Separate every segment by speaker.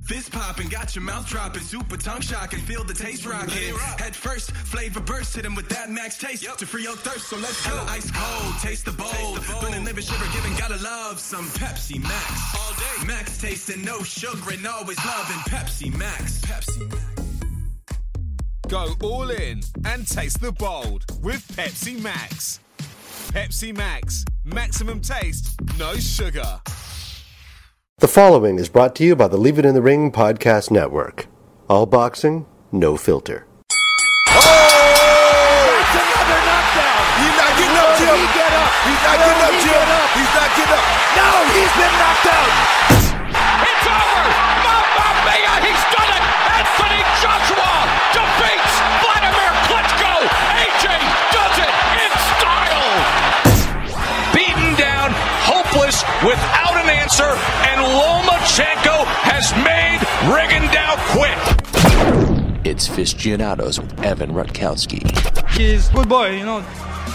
Speaker 1: Fist popping, got your mouth dropping, super tongue shocking, feel the taste rocking. Head first, flavor burst, hit him with that max taste to free your thirst. So let's go. Ice cold, taste the bold, feeling liver shiver, giving, gotta love some Pepsi Max. All day, Max tasting, no sugar, and always loving Pepsi Max. Pepsi Max.
Speaker 2: Go all in and taste the bold with Pepsi Max. Pepsi Max, maximum taste, no sugar.
Speaker 3: The following is brought to you by the Leave It in the Ring podcast network. All boxing, no filter.
Speaker 4: Oh! That's another knockdown.
Speaker 5: He's not getting up, Jim.
Speaker 4: He get up.
Speaker 5: He's not getting up, Jim. He's not getting up.
Speaker 4: No, he's been knocked out.
Speaker 6: It's over. Mamma mia, he's done it. Anthony Joshua defeats Vladimir Klitschko. AJ does it in style. Beaten down, hopeless, without an answer, and Lomachenko has made Rigondeaux quit.
Speaker 7: It's Fistianados with Evan Rutkowski.
Speaker 8: He's a good boy, you know.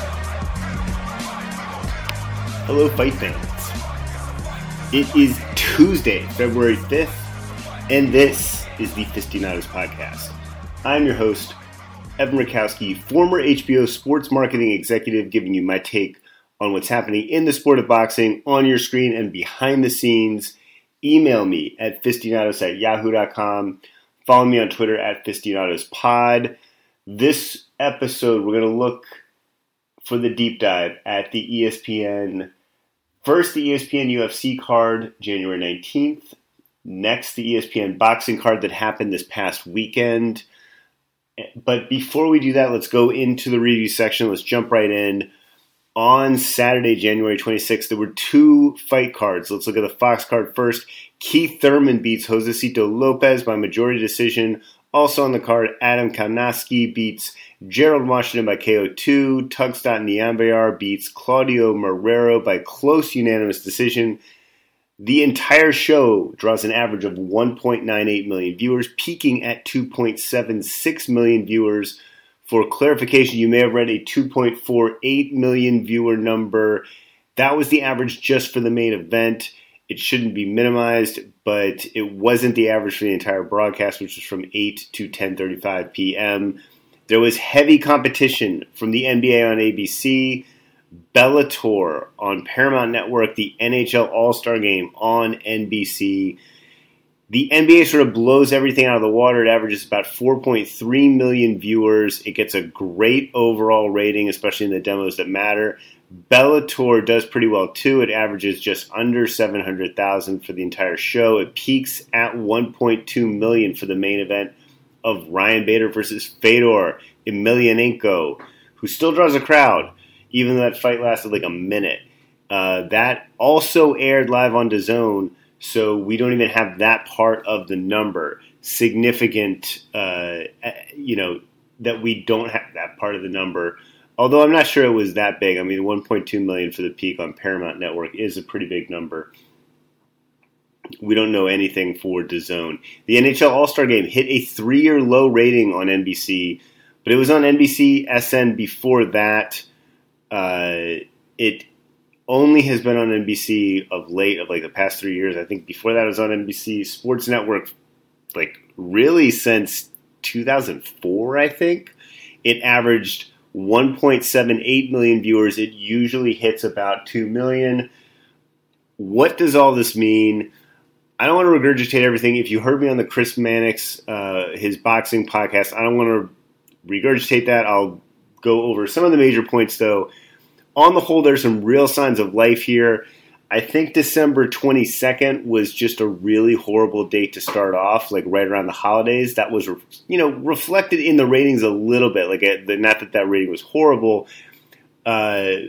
Speaker 9: Hello, fight fans. It is Tuesday, February 5th, and this is the Fistianados podcast. I'm your host, Evan Rutkowski, former HBO sports marketing executive, giving you my take on what's happening in the sport of boxing on your screen and behind the scenes. Email me at fistianados@yahoo.com. Follow me on Twitter at fistianadospod. This episode, we're going to look for the deep dive at the ESPN. First, the ESPN UFC card, January 19th. Next, the ESPN boxing card that happened this past weekend. But before we do that, let's go into the review section. Let's jump right in. On Saturday, January 26th, there were two fight cards. Let's look at the Fox card first. Keith Thurman beats Josecito Lopez by majority decision. Also on the card, Adam Kownacki beats Gerald Washington by KO2. Tugstad Nyambayar beats Claudio Marrero by close unanimous decision. The entire show draws an average of 1.98 million viewers, peaking at 2.76 million viewers. For clarification, you may have read a 2.48 million viewer number. That was the average just for the main event. It shouldn't be minimized, but it wasn't the average for the entire broadcast, which was from 8 to 10:35 p.m. There was heavy competition from the NBA on ABC, Bellator on Paramount Network, the NHL All-Star Game on NBC. The NBA sort of blows everything out of the water. It averages about 4.3 million viewers. It gets a great overall rating, especially in the demos that matter. Bellator does pretty well, too. It averages just under 700,000 for the entire show. It peaks at 1.2 million for the main event of Ryan Bader versus Fedor Emelianenko, who still draws a crowd, even though that fight lasted like a minute. That also aired live on DAZN. So we don't even have that part of the number. Significant, that we don't have that part of the number. Although I'm not sure it was that big. I mean, 1.2 million for the peak on Paramount Network is a pretty big number. We don't know anything for DAZN. The NHL All-Star Game hit a 3-year low rating on NBC, but it was on NBC SN before that. It only has been on NBC of late, of like the past 3 years. I think before that it was on NBC Sports Network, like really since 2004, I think. It averaged 1.78 million viewers. It usually hits about 2 million. What does all this mean? I don't want to regurgitate everything. If you heard me on the Chris Mannix, his boxing podcast, I don't want to regurgitate that. I'll go over some of the major points, though. On the whole, there's some real signs of life here. I think December 22nd was just a really horrible date to start off, like right around the holidays. That was, reflected in the ratings a little bit. Like, not that rating was horrible, but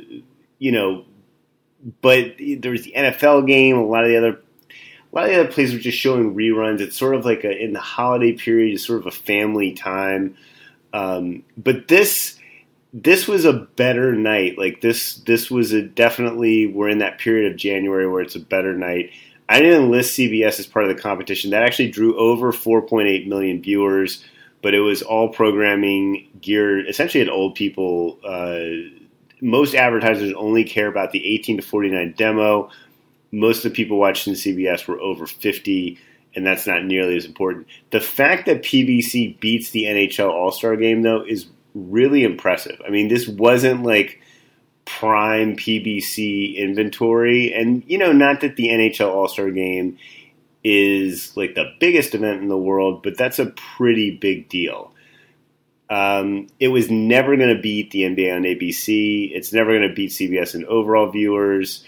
Speaker 9: there was the NFL game. A lot of the other places were just showing reruns. It's sort of like in the holiday period, it's sort of a family time. But this was a better night. Like this was definitely, we're in that period of January where it's a better night. I didn't enlist CBS as part of the competition. That actually drew over 4.8 million viewers, but it was all programming geared essentially at old people. Most advertisers only care about the 18 to 49 demo. Most of the people watching CBS were over 50. and that's not nearly as important. The fact that PBC beats the NHL All-Star Game, though, is really impressive. I mean, this wasn't like prime PBC inventory, and, not that the NHL All-Star Game is like the biggest event in the world, but that's a pretty big deal. It was never going to beat the NBA on ABC. It's never going to beat CBS in overall viewers.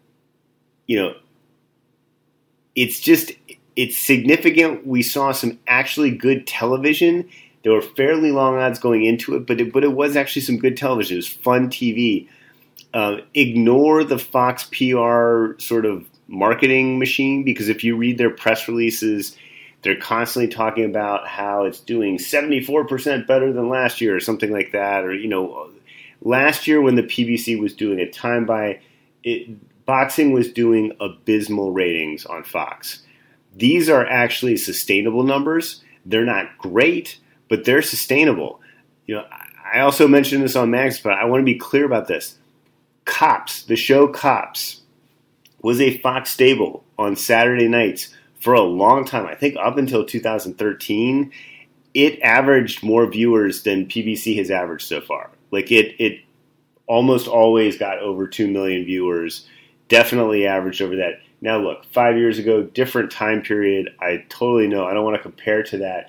Speaker 9: It's significant. We saw some actually good television. There were fairly long odds going into it, but it was actually some good television. It was fun TV. Ignore the Fox PR sort of marketing machine, because if you read their press releases, they're constantly talking about how it's doing 74% better than last year or something like that. Or, last year when the PBC was doing a time buy, boxing was doing abysmal ratings on Fox. These are actually sustainable numbers. They're not great, but they're sustainable. I also mentioned this on Max, but I want to be clear about this. Cops, the show Cops, was a Fox staple on Saturday nights for a long time. I think up until 2013, it averaged more viewers than PBC has averaged so far. Like it almost always got over 2 million viewers, definitely averaged over that. Now look, 5 years ago, different time period. I totally know. I don't want to compare to that.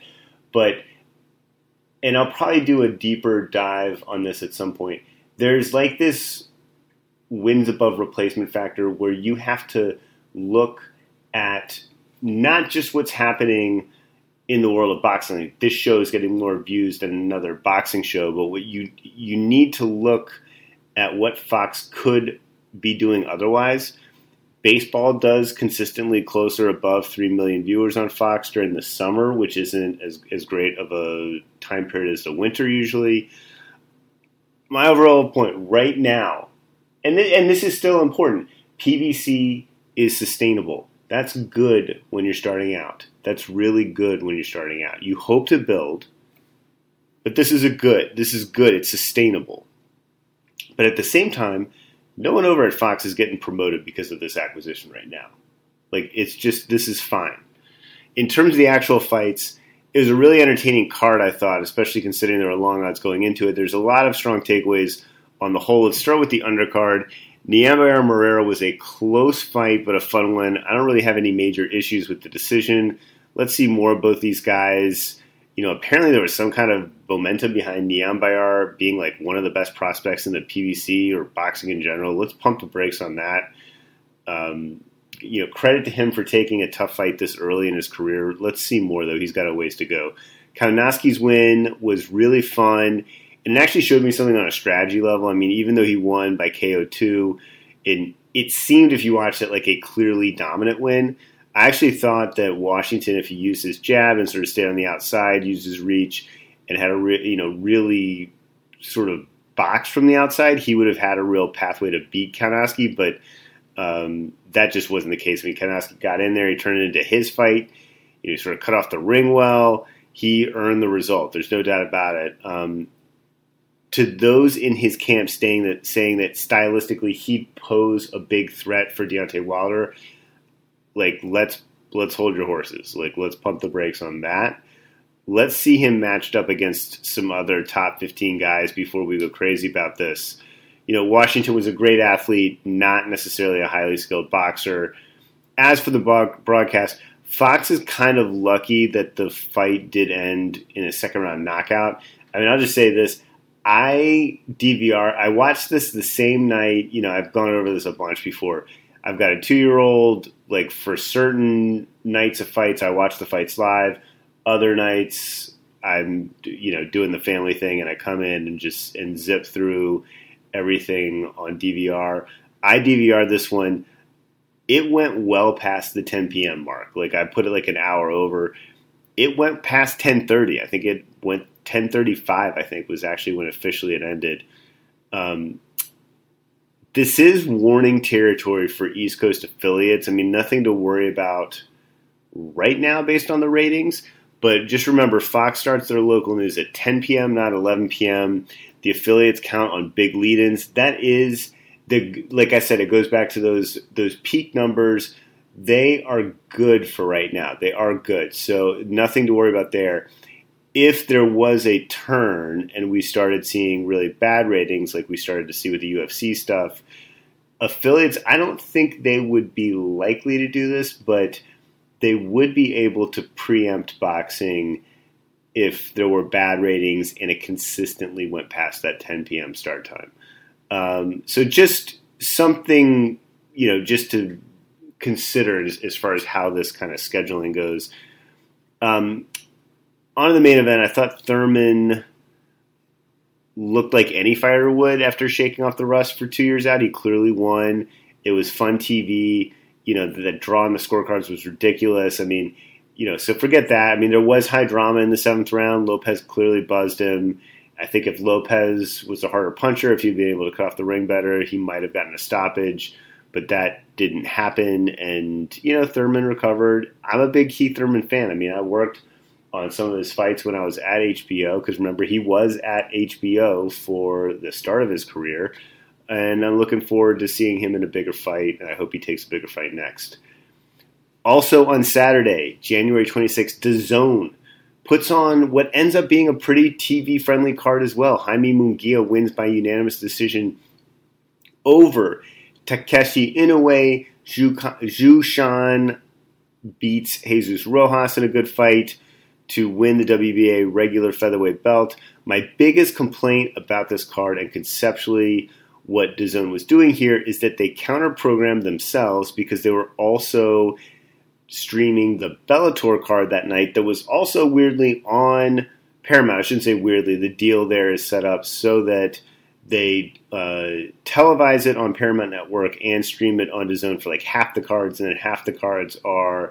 Speaker 9: And I'll probably do a deeper dive on this at some point. There's like this wins above replacement factor where you have to look at not just what's happening in the world of boxing. Like this show is getting more views than another boxing show, but what you need to look at what Fox could be doing otherwise. Baseball does consistently closer above 3 million viewers on Fox during the summer, which isn't as great of a time period as the winter usually. My overall point right now, and this is still important, PBC is sustainable. That's good when you're starting out. That's really good when you're starting out. You hope to build, but this is good. It's sustainable. But at the same time, no one over at Fox is getting promoted because of this acquisition right now. Like, it's just, this is fine. In terms of the actual fights, it was a really entertaining card, I thought, especially considering there were long odds going into it. There's a lot of strong takeaways on the whole. Let's start with the undercard. Niambayar Marrero was a close fight, but a fun one. I don't really have any major issues with the decision. Let's see more of both these guys. Apparently there was some kind of momentum behind Niambayar being like one of the best prospects in the PBC or boxing in general. Let's pump the brakes on that. Credit to him for taking a tough fight this early in his career. Let's see more, though. He's got a ways to go. Kalinowski's win was really fun, and it actually showed me something on a strategy level. I mean, even though he won by KO2, it seemed, if you watched it, like a clearly dominant win. I actually thought that Washington, if he used his jab and sort of stayed on the outside, used his reach, and had a really sort of boxed from the outside, he would have had a real pathway to beat Kalinowski, but that just wasn't the case. I mean, Kalinowski got in there, he turned it into his fight, he sort of cut off the ring well, he earned the result. There's no doubt about it. To those in his camp saying that stylistically he'd pose a big threat for Deontay Wilder, like, let's hold your horses. Like, let's pump the brakes on that. Let's see him matched up against some other top 15 guys before we go crazy about this. Washington was a great athlete, not necessarily a highly skilled boxer. As for the broadcast, Fox is kind of lucky that the fight did end in a second-round knockout. I mean, I'll just say this. I watched this the same night. I've gone over this a bunch before. I've got a 2-year-old. Like, for certain nights of fights, I watch the fights live. Other nights, I'm doing the family thing, and I come in and zip through everything on DVR. I DVR'd this one. It went well past the 10 p.m. mark. Like, I put it like an hour over. It went past 10:30. I think it went 10:35, I think, was actually when officially it ended. This is warning territory for East Coast affiliates. I mean, nothing to worry about right now based on the ratings. But just remember, Fox starts their local news at 10 p.m., not 11 p.m. The affiliates count on big lead-ins. That is, like I said, it goes back to those peak numbers. They are good for right now. They are good. So nothing to worry about there. If there was a turn and we started seeing really bad ratings like we started to see with the UFC stuff, affiliates, I don't think they would be likely to do this, but they would be able to preempt boxing if there were bad ratings and it consistently went past that 10 p.m. start time. So just something, just to consider as far as how this kind of scheduling goes. On the main event, I thought Thurman looked like any fighter would after shaking off the rust for 2 years out. He clearly won. It was fun TV. The draw on the scorecards was ridiculous. I mean, so forget that. I mean, there was high drama in the 7th round. Lopez clearly buzzed him. I think if Lopez was a harder puncher, if he'd been able to cut off the ring better, he might have gotten a stoppage. But that didn't happen. And, Thurman recovered. I'm a big Keith Thurman fan. I mean, I worked on some of his fights when I was at HBO, because remember, he was at HBO for the start of his career. And I'm looking forward to seeing him in a bigger fight, and I hope he takes a bigger fight next. Also on Saturday, January 26th, DAZN puts on what ends up being a pretty TV-friendly card as well. Jaime Munguia wins by unanimous decision over Takeshi Inoue. Zhu Shan beats Jesus Rojas in a good fight to win the WBA regular featherweight belt. My biggest complaint about this card, and conceptually what DAZN was doing here, is that they counter-programmed themselves because they were also streaming the Bellator card that night that was also weirdly on Paramount. I shouldn't say weirdly. The deal there is set up so that they televise it on Paramount Network and stream it on DAZN for like half the cards, and then half the cards are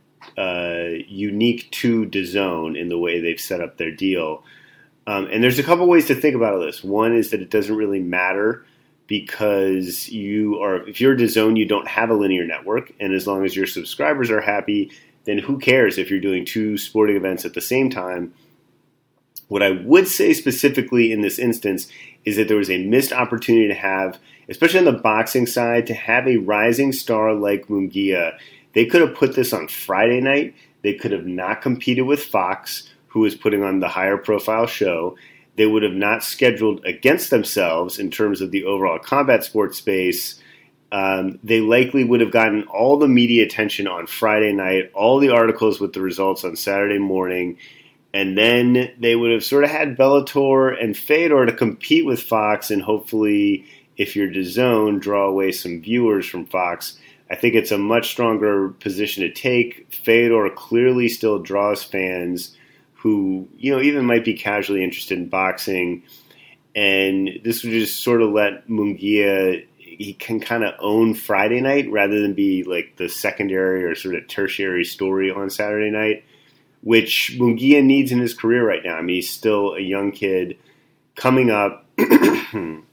Speaker 9: unique to DAZN in the way they've set up their deal. And there's a couple ways to think about this. One is that it doesn't really matter because if you're DAZN, you don't have a linear network, and as long as your subscribers are happy, then who cares if you're doing two sporting events at the same time? What I would say specifically in this instance is that there was a missed opportunity to have, especially on the boxing side, to have a rising star like Munguia. They could have put this on Friday night. They could have not competed with Fox, who was putting on the higher profile show. They would have not scheduled against themselves in terms of the overall combat sports space. They likely would have gotten all the media attention on Friday night, all the articles with the results on Saturday morning, and then they would have sort of had Bellator and Fedor to compete with Fox, and hopefully, if you're DAZN, draw away some viewers from Fox. I think it's a much stronger position to take. Fedor clearly still draws fans who, even might be casually interested in boxing. And this would just sort of let Munguia, he can kind of own Friday night rather than be like the secondary or sort of tertiary story on Saturday night, which Munguia needs in his career right now. I mean, he's still a young kid coming up, and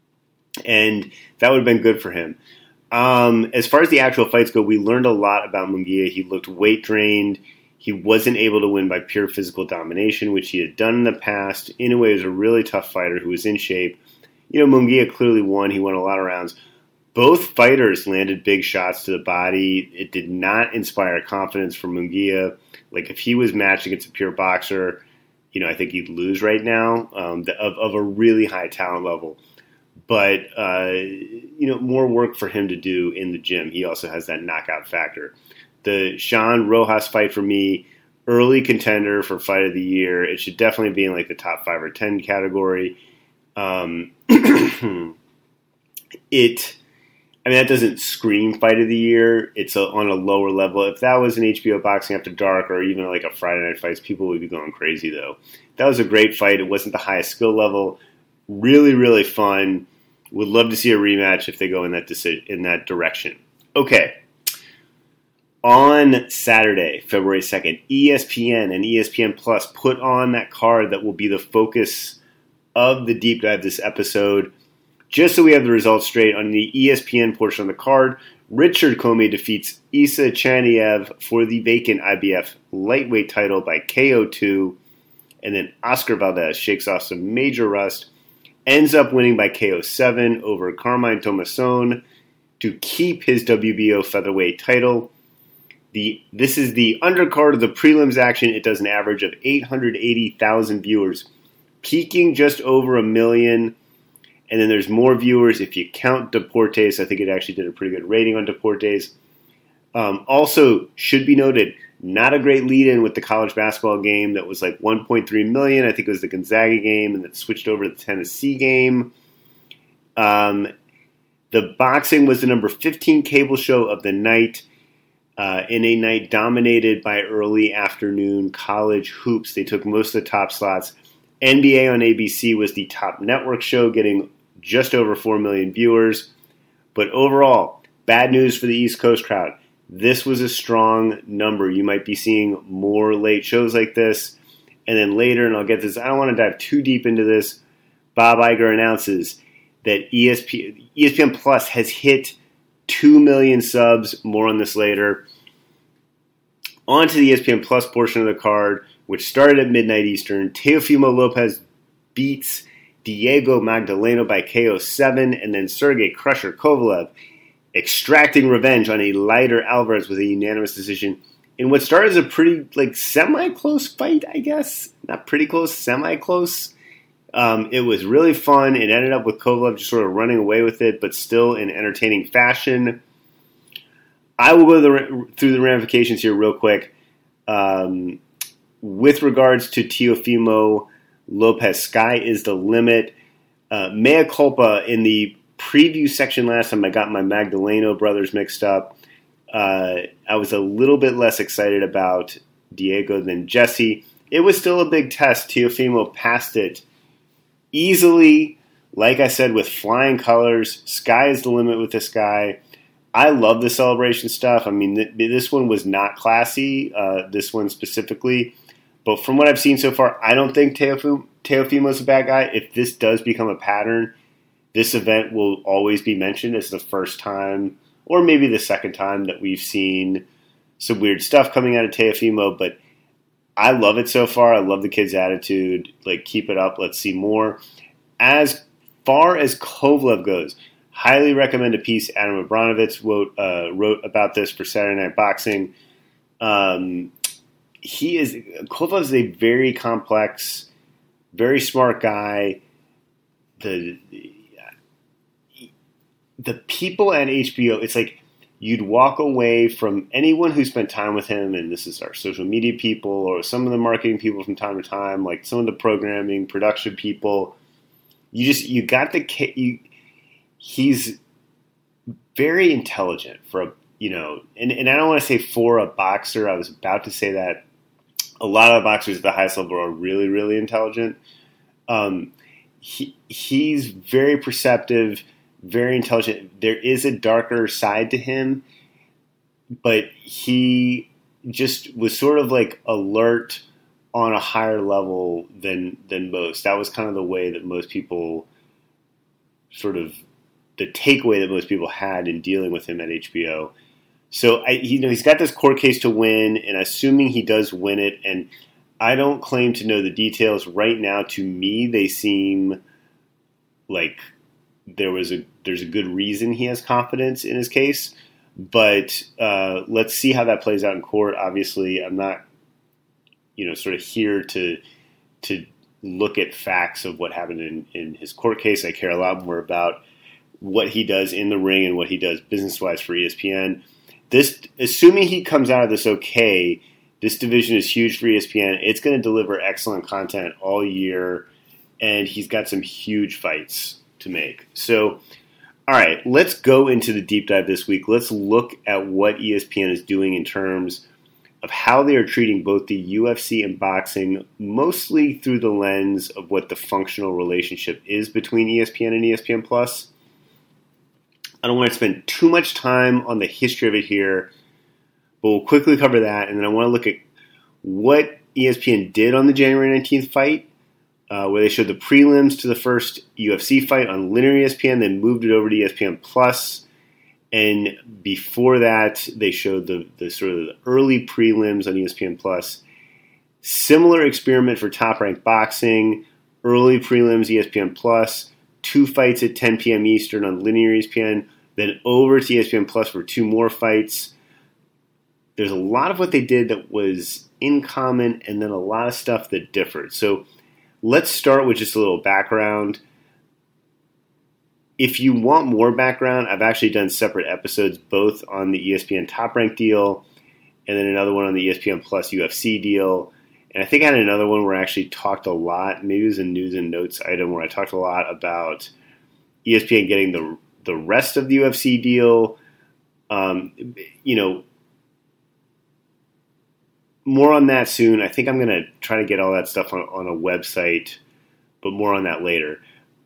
Speaker 9: that would have been good for him. As far as the actual fights go, we learned a lot about Munguia. He looked weight drained. He wasn't able to win by pure physical domination, which he had done in the past. Inoue is a really tough fighter who was in shape. Munguia clearly won. He won a lot of rounds. Both fighters landed big shots to the body. It did not inspire confidence for Munguia. Like, if he was matched against a pure boxer, I think he'd lose right now of a really high talent level. But, more work for him to do in the gym. He also has that knockout factor. The Sean Rojas fight for me, early contender for fight of the year. It should definitely be in like the top 5 or 10 category. That doesn't scream fight of the year. It's on a lower level. If that was an HBO Boxing After Dark or even like a Friday Night Fights, people would be going crazy though. That was a great fight. It wasn't the highest skill level. Really, really fun. Would love to see a rematch if they go in that direction. Okay. On Saturday, February 2nd, ESPN and ESPN Plus put on that card that will be the focus of the deep dive this episode. Just so we have the results straight, on the ESPN portion of the card, Richard Commey defeats Isa Chaniev for the vacant IBF lightweight title by KO2, and then Oscar Valdez shakes off some major rust, ends up winning by KO7 over Carmine Tomasson to keep his WBO featherweight title. This is the undercard of the prelims action. It does an average of 880,000 viewers, peaking just over 1 million. And then there's more viewers if you count Deportes. I think it actually did a pretty good rating on Deportes. Also, should be noted, not a great lead-in with the college basketball game that was like 1.3 million. I think it was the Gonzaga game, and then switched over to the Tennessee game. The boxing was the number 15 cable show of the night. In a night dominated by early afternoon college hoops. They took most of the top slots. NBA on ABC was the top network show, getting just over 4 million viewers. But overall, bad news for the East Coast crowd. This was a strong number. You might be seeing more late shows like this. And then later, and I'll get this, I don't want to dive too deep into this, Bob Iger announces that ESPN Plus has hit 2 million subs. More on this later. On to the ESPN Plus portion of the card, which started at midnight Eastern. Teofimo Lopez beats Diego Magdaleno by KO 7, and then Sergey Crusher Kovalev extracting revenge on a lighter Alvarez with a unanimous decision in what started as a pretty semi-close fight, I guess. Not pretty close, semi-close. It was really fun. It ended up with Kovalev just sort of running away with it, but still in entertaining fashion. I will go through the ramifications here real quick. With regards to Teofimo Lopez, sky is the limit. Mea culpa, in the preview section last time I got my Magdaleno brothers mixed up. I was a little bit less excited about Diego than Jesse. It was still a big test. Teofimo passed it easily, like I said, with flying colors. Sky is the limit with this guy. I love the celebration stuff. I mean, this one was not classy, this one specifically. But from what I've seen so far, I don't think Teofimo's a bad guy. If this does become a pattern, this event will always be mentioned as the first time, or maybe the second time, that we've seen some weird stuff coming out of Teofimo. But I love it so far. I love the kid's attitude. Keep it up. Let's see more. As far as Kovalev goes, highly recommend a piece Adam Abramovich wrote about this for Saturday Night Boxing. Kovalev is a very complex, very smart guy. The people at HBO, it's like you'd walk away from anyone who spent time with him, and this is our social media people or some of the marketing people from time to time, like some of the programming, production people. He's very intelligent for and I don't want to say for a boxer. I was about to say that. A lot of the boxers at the highest level are really, really intelligent. He's very perceptive, very intelligent. There is a darker side to him, but he just was sort of alert on a higher level than most. That was kind of the way that most people the takeaway that most people had in dealing with him at HBO. So he's got this court case to win, and assuming he does win it, and I don't claim to know the details right now. To me, they seem like there's a good reason he has confidence in his case. But let's see how that plays out in court. Obviously, I'm not sort of here to look at facts of what happened in his court case. I care a lot more about what he does in the ring and what he does business-wise for ESPN. Assuming he comes out of this okay, this division is huge for ESPN. It's going to deliver excellent content all year, and he's got some huge fights to make. So, all right, let's go into the deep dive this week. Let's look at what ESPN is doing in terms of how they are treating both the UFC and boxing, mostly through the lens of what the functional relationship is between ESPN and ESPN+. I don't want to spend too much time on the history of it here, but we'll quickly cover that. And then I want to look at what ESPN did on the January 19th fight, where they showed the prelims to the first UFC fight on linear ESPN, then moved it over to ESPN+. And before that, they showed the sort of the early prelims on ESPN+. Similar experiment for Top Rank Boxing, early prelims ESPN+, 2 fights at 10 p.m. Eastern on linear ESPN, then over to ESPN Plus for 2 more fights. there's a lot of what they did that was in common and then a lot of stuff that differed. So let's start with just a little background. If you want more background, I've actually done separate episodes both on the ESPN Top Rank deal and then another one on the ESPN Plus UFC deal. And I think I had another one where I actually talked a lot, maybe it was a news and notes item where I talked a lot about ESPN getting the rest of the UFC deal. More on that soon. I think I'm going to try to get all that stuff on a website, but more on that later.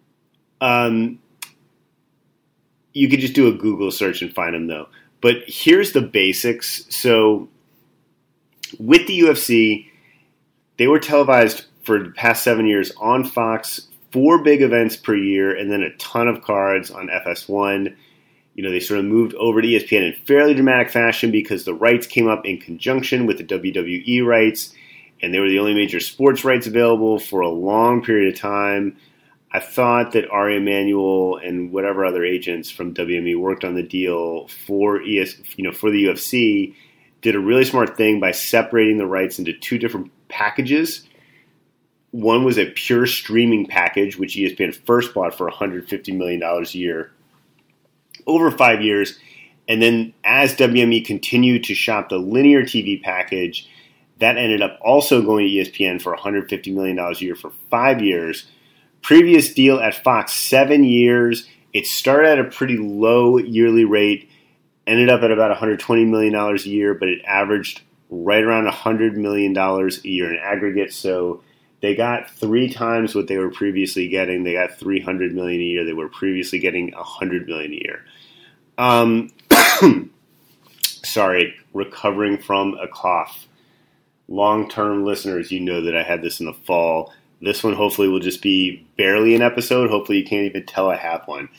Speaker 9: You could just do a Google search and find them, though. But here's the basics. So with the UFC, they were televised for the past 7 years on Fox, 4 big events per year, and then a ton of cards on FS1. They sort of moved over to ESPN in fairly dramatic fashion because the rights came up in conjunction with the WWE rights, and they were the only major sports rights available for a long period of time. I thought that Ari Emanuel and whatever other agents from WME worked on the deal for for the UFC, did a really smart thing by separating the rights into 2 different packages. One was a pure streaming package, which ESPN first bought for $150 million a year over 5 years. And then as WME continued to shop the linear TV package, that ended up also going to ESPN for $150 million a year for 5 years. Previous deal at Fox, 7 years. It started at a pretty low yearly rate, ended up at about $120 million a year, but it averaged right around $100 million a year in aggregate. So they got 3 times what they were previously getting. They got $300 million a year. They were previously getting $100 million a year. Sorry, recovering from a cough. Long-term listeners, you know that I had this in the fall. This one hopefully will just be barely an episode. Hopefully you can't even tell I have one.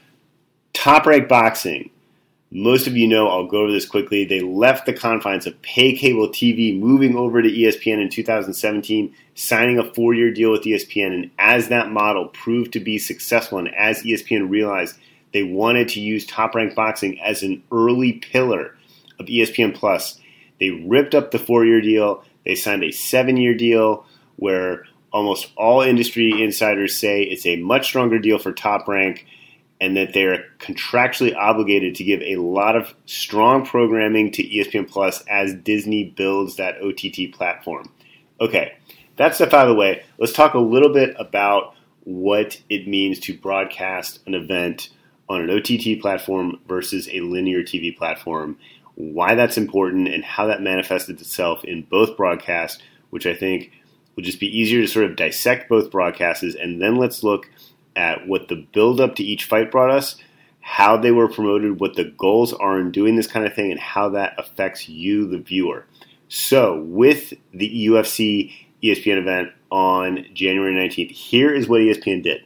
Speaker 9: Top Rank Boxing. Most of you know, I'll go over this quickly. They left the confines of pay cable TV, moving over to ESPN in 2017, signing a 4-year deal with ESPN. And as that model proved to be successful, and as ESPN realized they wanted to use Top Rank Boxing as an early pillar of ESPN Plus, they ripped up the 4-year deal. They signed a 7-year deal where almost all industry insiders say it's a much stronger deal for Top Rank, and that they're contractually obligated to give a lot of strong programming to ESPN Plus as Disney builds that OTT platform. Okay, that stuff out of the way. Let's talk a little bit about what it means to broadcast an event on an OTT platform versus a linear TV platform, why that's important, and how that manifested itself in both broadcasts, which I think will just be easier to sort of dissect both broadcasts. And then let's look at what the build-up to each fight brought us, how they were promoted, what the goals are in doing this kind of thing, and how that affects you, the viewer. So, with the UFC ESPN event on January 19th, here is what ESPN did.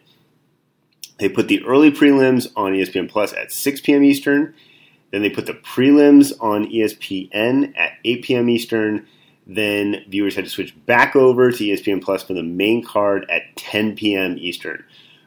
Speaker 9: They put the early prelims on ESPN Plus at 6 p.m. Eastern. Then they put the prelims on ESPN at 8 p.m. Eastern. Then viewers had to switch back over to ESPN Plus for the main card at 10 p.m. Eastern.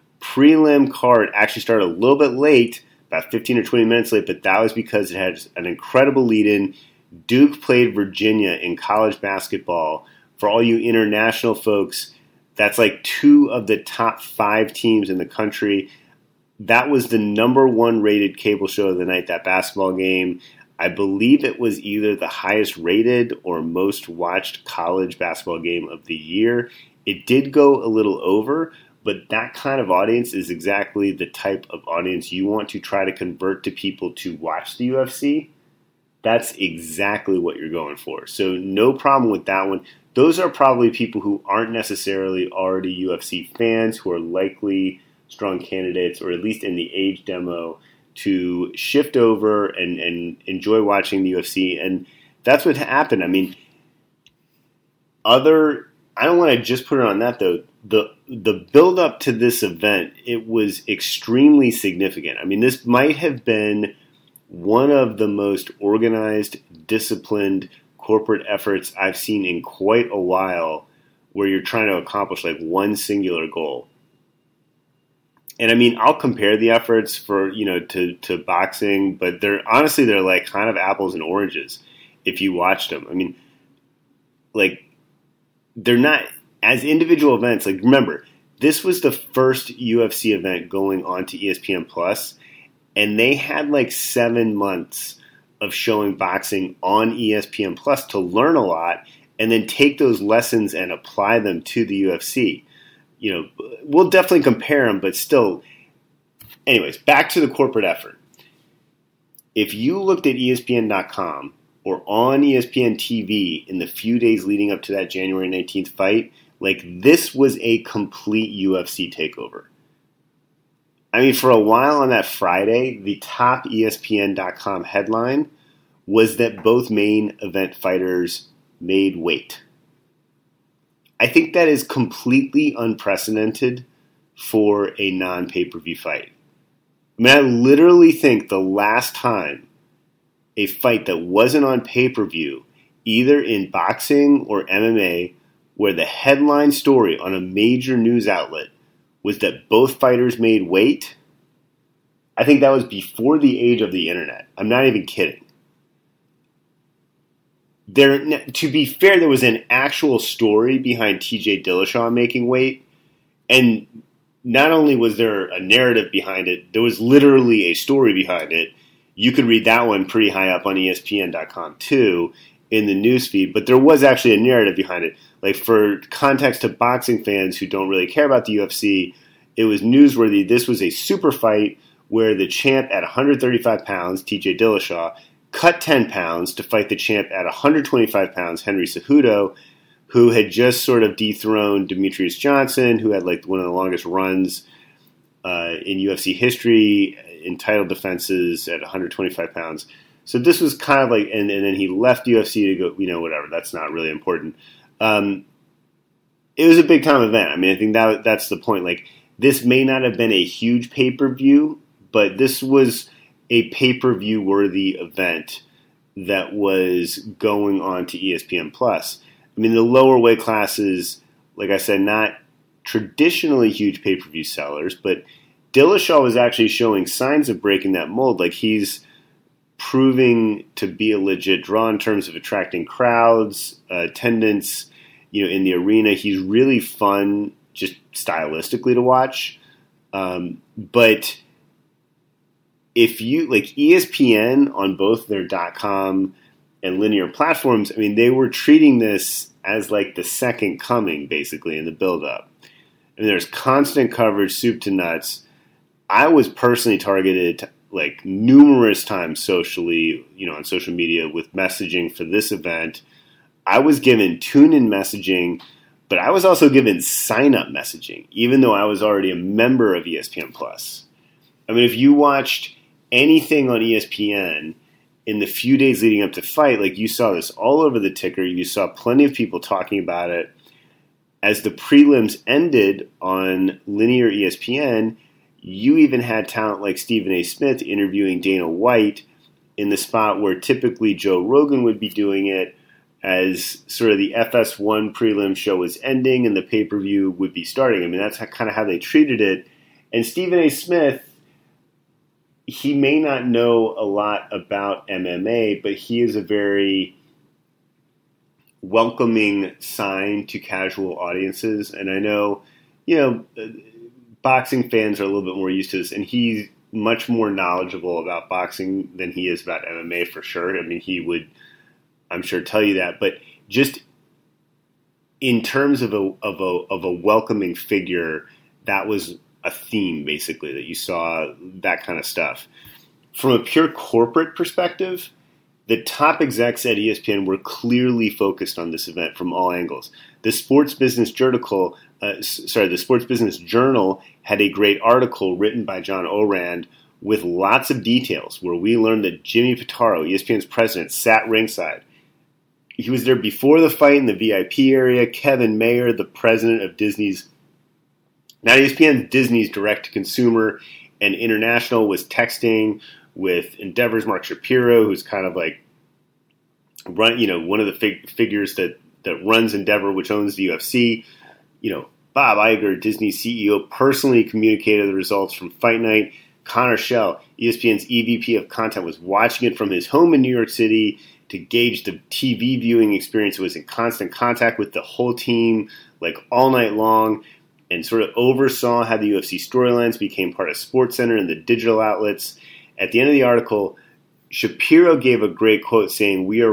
Speaker 9: Prelim card actually started a little bit late, about 15 or 20 minutes late, but that was because it had an incredible lead-in. Duke played Virginia in college basketball. For all you international folks, that's like 2 of the top 5 teams in the country. That was the number 1 rated cable show of the night, that basketball game. I believe it was either the highest rated or most watched college basketball game of the year. It did go a little over, but that kind of audience is exactly the type of audience you want to try to convert to people to watch the UFC. That's exactly what you're going for. So no problem with that one. Those are probably people who aren't necessarily already UFC fans, who are likely strong candidates, or at least in the age demo, to shift over and enjoy watching the UFC. And that's what happened. I mean, I don't want to just put it on that, though. The build up to this event, it was extremely significant. I mean, this might have been one of the most organized, disciplined corporate efforts I've seen in quite a while, where you're trying to accomplish like one singular goal. And I mean, I'll compare the efforts to boxing, but they're like kind of apples and oranges. if you watched them. I mean, like, they're not, as individual events, like, remember, this was the first UFC event going on to ESPN Plus, and they had like 7 months of showing boxing on ESPN Plus to learn a lot and then take those lessons and apply them to the UFC. You know, we'll definitely compare them, but still. Anyways, back to the corporate effort. If you looked at ESPN.com or on ESPN TV in the few days leading up to that January 19th fight, like, this was a complete UFC takeover. I mean, for a while on that Friday, the top ESPN.com headline was that both main event fighters made weight. I think that is completely unprecedented for a non-pay-per-view fight. I mean, I literally think the last time a fight that wasn't on pay-per-view, either in boxing or MMA, where the headline story on a major news outlet was that both fighters made weight, I think that was before the age of the internet. I'm not even kidding. To be fair, there was an actual story behind TJ Dillashaw making weight, and not only was there a narrative behind it, there was literally a story behind it. You could read that one pretty high up on ESPN.com too in the newsfeed, but there was actually a narrative behind it. Like, for context to boxing fans who don't really care about the UFC, it was newsworthy. This was a super fight where the champ at 135 pounds, TJ Dillashaw, cut 10 pounds to fight the champ at 125 pounds, Henry Cejudo, who had just sort of dethroned Demetrius Johnson, who had like one of the longest runs in UFC history in title defenses at 125 pounds. So this was kind of like, and then he left UFC to go, you know, whatever. That's not really important. It was a big time event. I mean, I think that's the point. Like, this may not have been a huge pay-per-view, but this was a pay-per-view worthy event that was going on to ESPN Plus. I mean, the lower weight classes, like I said, not traditionally huge pay-per-view sellers, but Dillashaw was actually showing signs of breaking that mold. Like, he's proving to be a legit draw in terms of attracting crowds, attendance, you know, in the arena. He's really fun just stylistically to watch. But if you, like, ESPN on both their .com and linear platforms, I mean, they were treating this as like the second coming, basically, in the build-up. I mean, there's constant coverage, soup to nuts. I was personally targeted like numerous times socially, you know, on social media with messaging for this event. I was given tune-in messaging, but I was also given sign-up messaging, even though I was already a member of ESPN Plus. I mean, if you watched anything on ESPN in the few days leading up to fight, like, you saw this all over the ticker. You saw plenty of people talking about it. As the prelims ended on linear ESPN, you even had talent like Stephen A. Smith interviewing Dana White in the spot where typically Joe Rogan would be doing it, as sort of the FS1 prelim show was ending and the pay-per-view would be starting. I mean, that's kind of how they treated it. And Stephen A. Smith, he may not know a lot about MMA, but he is a very welcoming sign to casual audiences. And I know, you know, boxing fans are a little bit more used to this, and he's much more knowledgeable about boxing than he is about MMA for sure. I mean, he would, I'm sure, tell you that. But just in terms of a welcoming figure, that was a theme, basically, that you saw that kind of stuff. From a pure corporate perspective, the top execs at ESPN were clearly focused on this event from all angles. The Sports Business Journal, the Sports Business Journal had a great article written by John Ourand with lots of details, where we learned that Jimmy Pitaro, ESPN's president, sat ringside. He was there before the fight in the VIP area. Kevin Mayer, the president of Disney's, now ESPN, Disney's direct-to-consumer and international, was texting with Endeavor's Mark Shapiro, who's kind of like one of the figures that runs Endeavor, which owns the UFC. You know, Bob Iger, Disney's CEO, personally communicated the results from Fight Night. Connor Schell, ESPN's EVP of content, was watching it from his home in New York City. to gauge the TV viewing experience. It was in constant contact with the whole team, like all night long, and sort of oversaw how the UFC storylines became part of SportsCenter and the digital outlets. At the end of the article, Shapiro gave a great quote saying, we are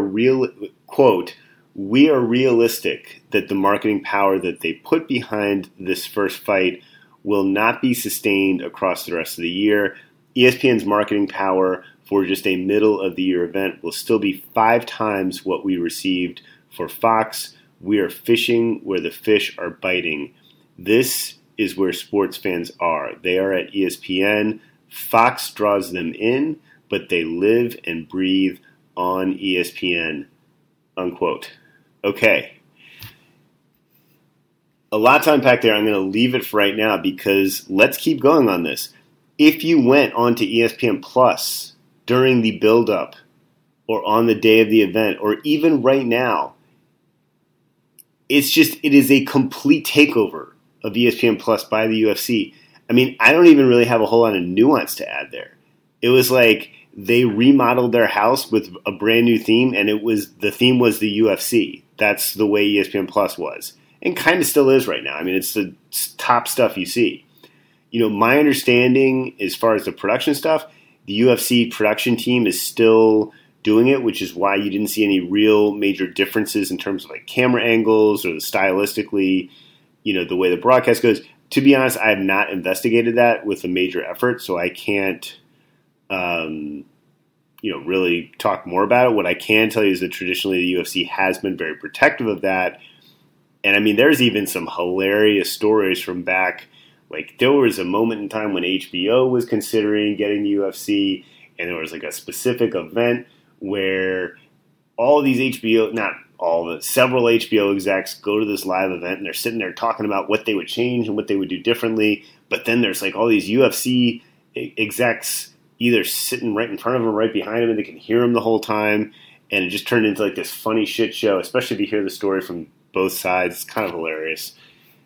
Speaker 9: realistic that the marketing power that they put behind this first fight will not be sustained across the rest of the year. ESPN's marketing power for just a middle-of-the-year event will still be 5 times what we received for Fox. We are fishing where the fish are biting. This is where sports fans are. They are at ESPN. Fox draws them in, but they live and breathe on ESPN, unquote. Okay. A lot to unpack there. I'm going to leave it for right now because let's keep going on this. If you went onto ESPN Plus during the build-up or on the day of the event or even right now, it is a complete takeover of ESPN Plus by the UFC. I mean, I don't even really have a whole lot of nuance to add there. It was like they remodeled their house with a brand new theme, and the theme was the UFC. That's the way ESPN Plus was, and kind of still is right now. I mean, it's the top stuff you see. You know, my understanding as far as the production stuff, the UFC production team is still doing it, which is why you didn't see any real major differences in terms of like camera angles or stylistically, you know, the way the broadcast goes. To be honest, I have not investigated that with a major effort, so I can't, really talk more about it. What I can tell you is that traditionally the UFC has been very protective of that. And I mean, there's even some hilarious stories from back. Like, there was a moment in time when HBO was considering getting the UFC, and there was like a specific event where all these several HBO execs go to this live event, and they're sitting there talking about what they would change and what they would do differently. But then there's like all these UFC execs either sitting right in front of them or right behind them, and they can hear them the whole time. And it just turned into like this funny shit show, especially if you hear the story from both sides. It's kind of hilarious.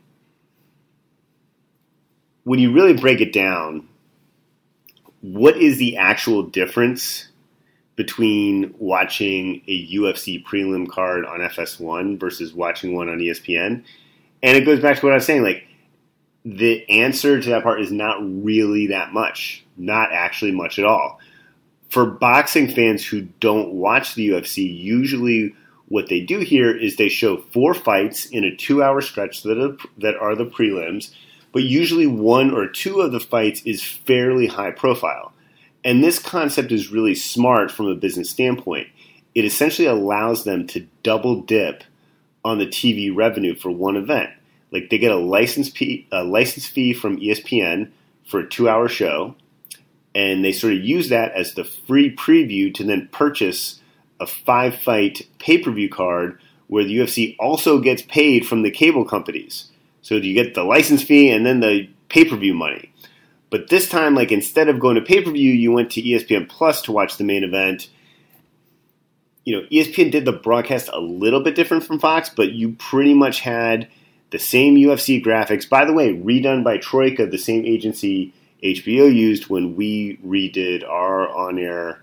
Speaker 9: When you really break it down, what is the actual difference between watching a UFC prelim card on FS1 versus watching one on ESPN? And it goes back to what I was saying, like, the answer to that part is not really that much. Not actually much at all. For boxing fans who don't watch the UFC, usually what they do here is they show 4 fights in a 2-hour stretch that are the prelims, but usually 1 or 2 of the fights is fairly high profile. And this concept is really smart from a business standpoint. It essentially allows them to double dip on the TV revenue for one event. Like, they get a license fee from ESPN for a 2-hour show, and they sort of use that as the free preview to then purchase a 5-fight pay-per-view card where the UFC also gets paid from the cable companies. So you get the license fee and then the pay-per-view money. But this time, like, instead of going to pay-per-view, you went to ESPN Plus to watch the main event. You know, ESPN did the broadcast a little bit different from Fox, but you pretty much had the same UFC graphics. By the way, redone by Troika, the same agency HBO used when we redid our on-air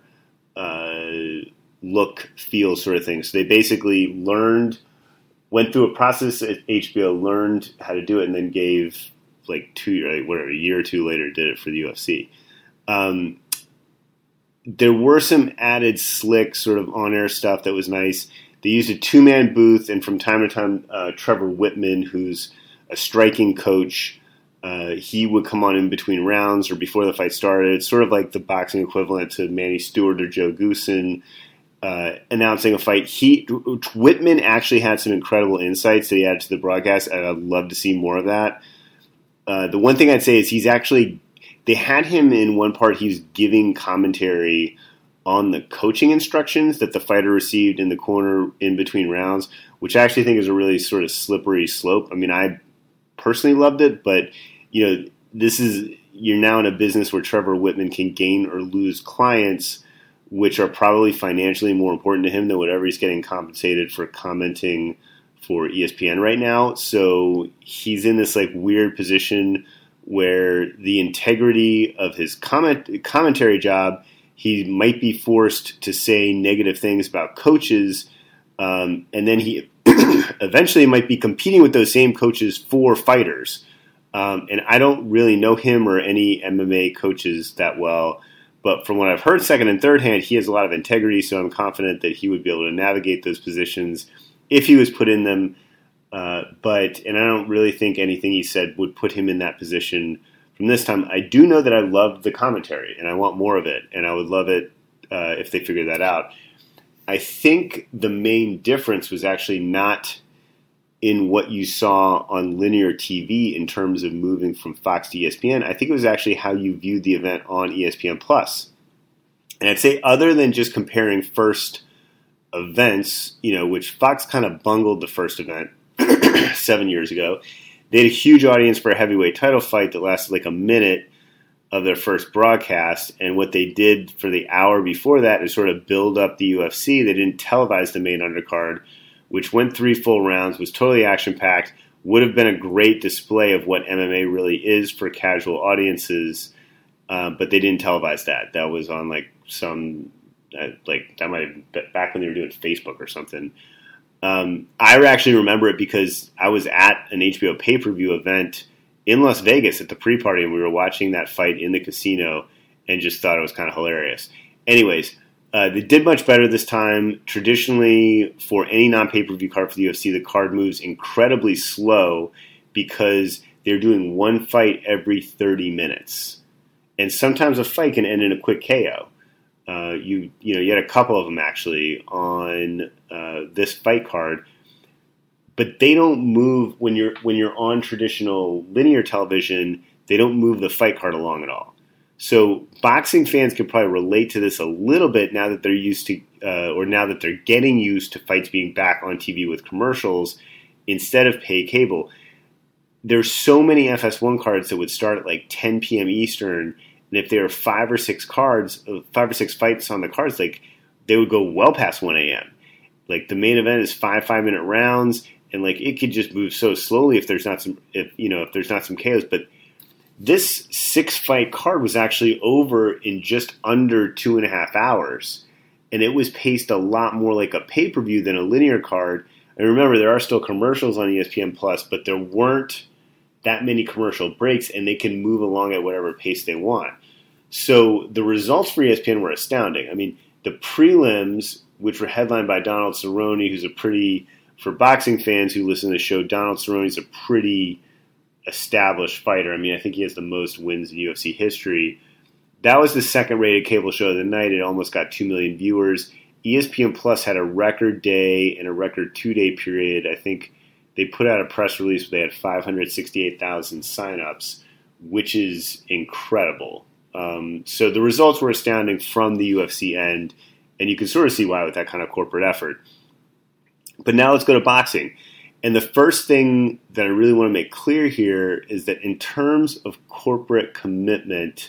Speaker 9: look, feel sort of thing. So they basically went through a process at HBO, learned how to do it, and then gave like a year or two later did it for the UFC. There were some added slick sort of on-air stuff that was nice. They used a 2-man booth, and from time to time, Trevor Whitman, who's a striking coach, he would come on in between rounds or before the fight started. It's sort of like the boxing equivalent to Manny Stewart or Joe Goosen announcing a fight. Whitman actually had some incredible insights that he added to the broadcast, and I'd love to see more of that. The one thing I'd say is they had him in one part, he was giving commentary on the coaching instructions that the fighter received in the corner in between rounds, which I actually think is a really sort of slippery slope. I mean, I personally loved it, but you know, you're now in a business where Trevor Whitman can gain or lose clients, which are probably financially more important to him than whatever he's getting compensated for commenting for ESPN right now. So he's in this like weird position where the integrity of his commentary job he might be forced to say negative things about coaches, and then he eventually might be competing with those same coaches for fighters. And I don't really know him or any MMA coaches that well, but from what I've heard second and third hand, he has a lot of integrity, so I'm confident that he would be able to navigate those positions if he was put in them. And I don't really think anything he said would put him in that position from this time. I do know that I loved the commentary, and I want more of it, and I would love it if they figure that out. I think the main difference was actually not in what you saw on linear TV in terms of moving from Fox to ESPN. I think it was actually how you viewed the event on ESPN+. And I'd say other than just comparing first events, which Fox kind of bungled the first event 7 years ago. They had a huge audience for a heavyweight title fight that lasted like a minute of their first broadcast, and what they did for the hour before that is sort of build up the UFC. They didn't televise the main undercard, which went 3 full rounds, was totally action-packed, would have been a great display of what MMA really is for casual audiences, but they didn't televise that. That was on that might have been back when they were doing Facebook or something. I actually remember it because I was at an HBO pay-per-view event in Las Vegas at the pre-party, and we were watching that fight in the casino and just thought it was kind of hilarious. Anyways, they did much better this time. Traditionally, for any non-pay-per-view card for the UFC, the card moves incredibly slow because they're doing one fight every 30 minutes. And sometimes a fight can end in a quick KO. You had a couple of them actually on this fight card, but they don't move when you're on traditional linear television. They don't move the fight card along at all. So boxing fans could probably relate to this a little bit now that they're used to, or now that they're getting used to fights being back on TV with commercials instead of pay cable. There's so many FS1 cards that would start at like 10 p.m. Eastern. And if there are 5 or 6 fights on the cards, like they would go well past 1 a.m. Like the main event is 5 5-minute rounds, and like it could just move so slowly if there's not some KOs. But this 6-fight card was actually over in just under 2.5 hours, and it was paced a lot more like a pay-per-view than a linear card. And remember, there are still commercials on ESPN Plus, but there weren't that many commercial breaks, and they can move along at whatever pace they want. So the results for ESPN were astounding. I mean, the prelims, which were headlined by Donald Cerrone, for boxing fans who listen to the show, Donald Cerrone's a pretty established fighter. I mean, I think he has the most wins in UFC history. That was the second-rated cable show of the night. It almost got 2 million viewers. ESPN Plus had a record day and a record 2-day period. I think they put out a press release where they had 568,000 signups, which is incredible. So the results were astounding from the UFC end, and you can sort of see why with that kind of corporate effort. But now let's go to boxing. And the first thing that I really want to make clear here is that in terms of corporate commitment,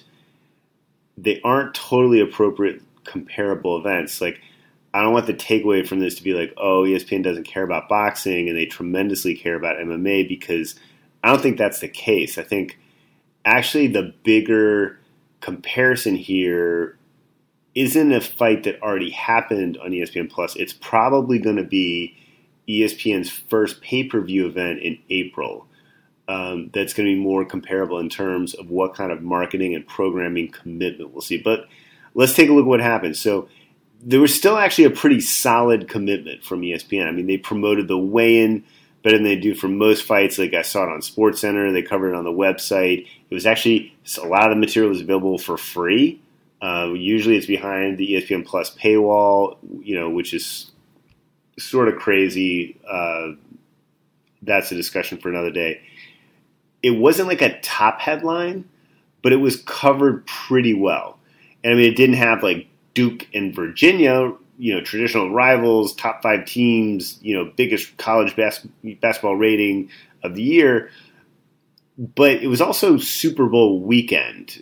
Speaker 9: they aren't totally appropriate comparable events. Like, I don't want the takeaway from this to be like, oh, ESPN doesn't care about boxing and they tremendously care about MMA, because I don't think that's the case. I think actually the bigger comparison here isn't a fight that already happened on ESPN Plus. It's probably going to be ESPN's first pay-per-view event in April. That's going to be more comparable in terms of what kind of marketing and programming commitment we'll see. But let's take a look at what happened. So there was still actually a pretty solid commitment from ESPN. I mean, they promoted the weigh-in better than they do for most fights. Like I saw it on SportsCenter. They covered it on the website. It was actually, a lot of the material was available for free. Usually it's behind the ESPN Plus paywall, which is sort of crazy. That's a discussion for another day. It wasn't like a top headline, but it was covered pretty well. And I mean, it didn't have like Duke and Virginia, traditional rivals, top 5 teams, biggest college basketball rating of the year. But it was also Super Bowl weekend.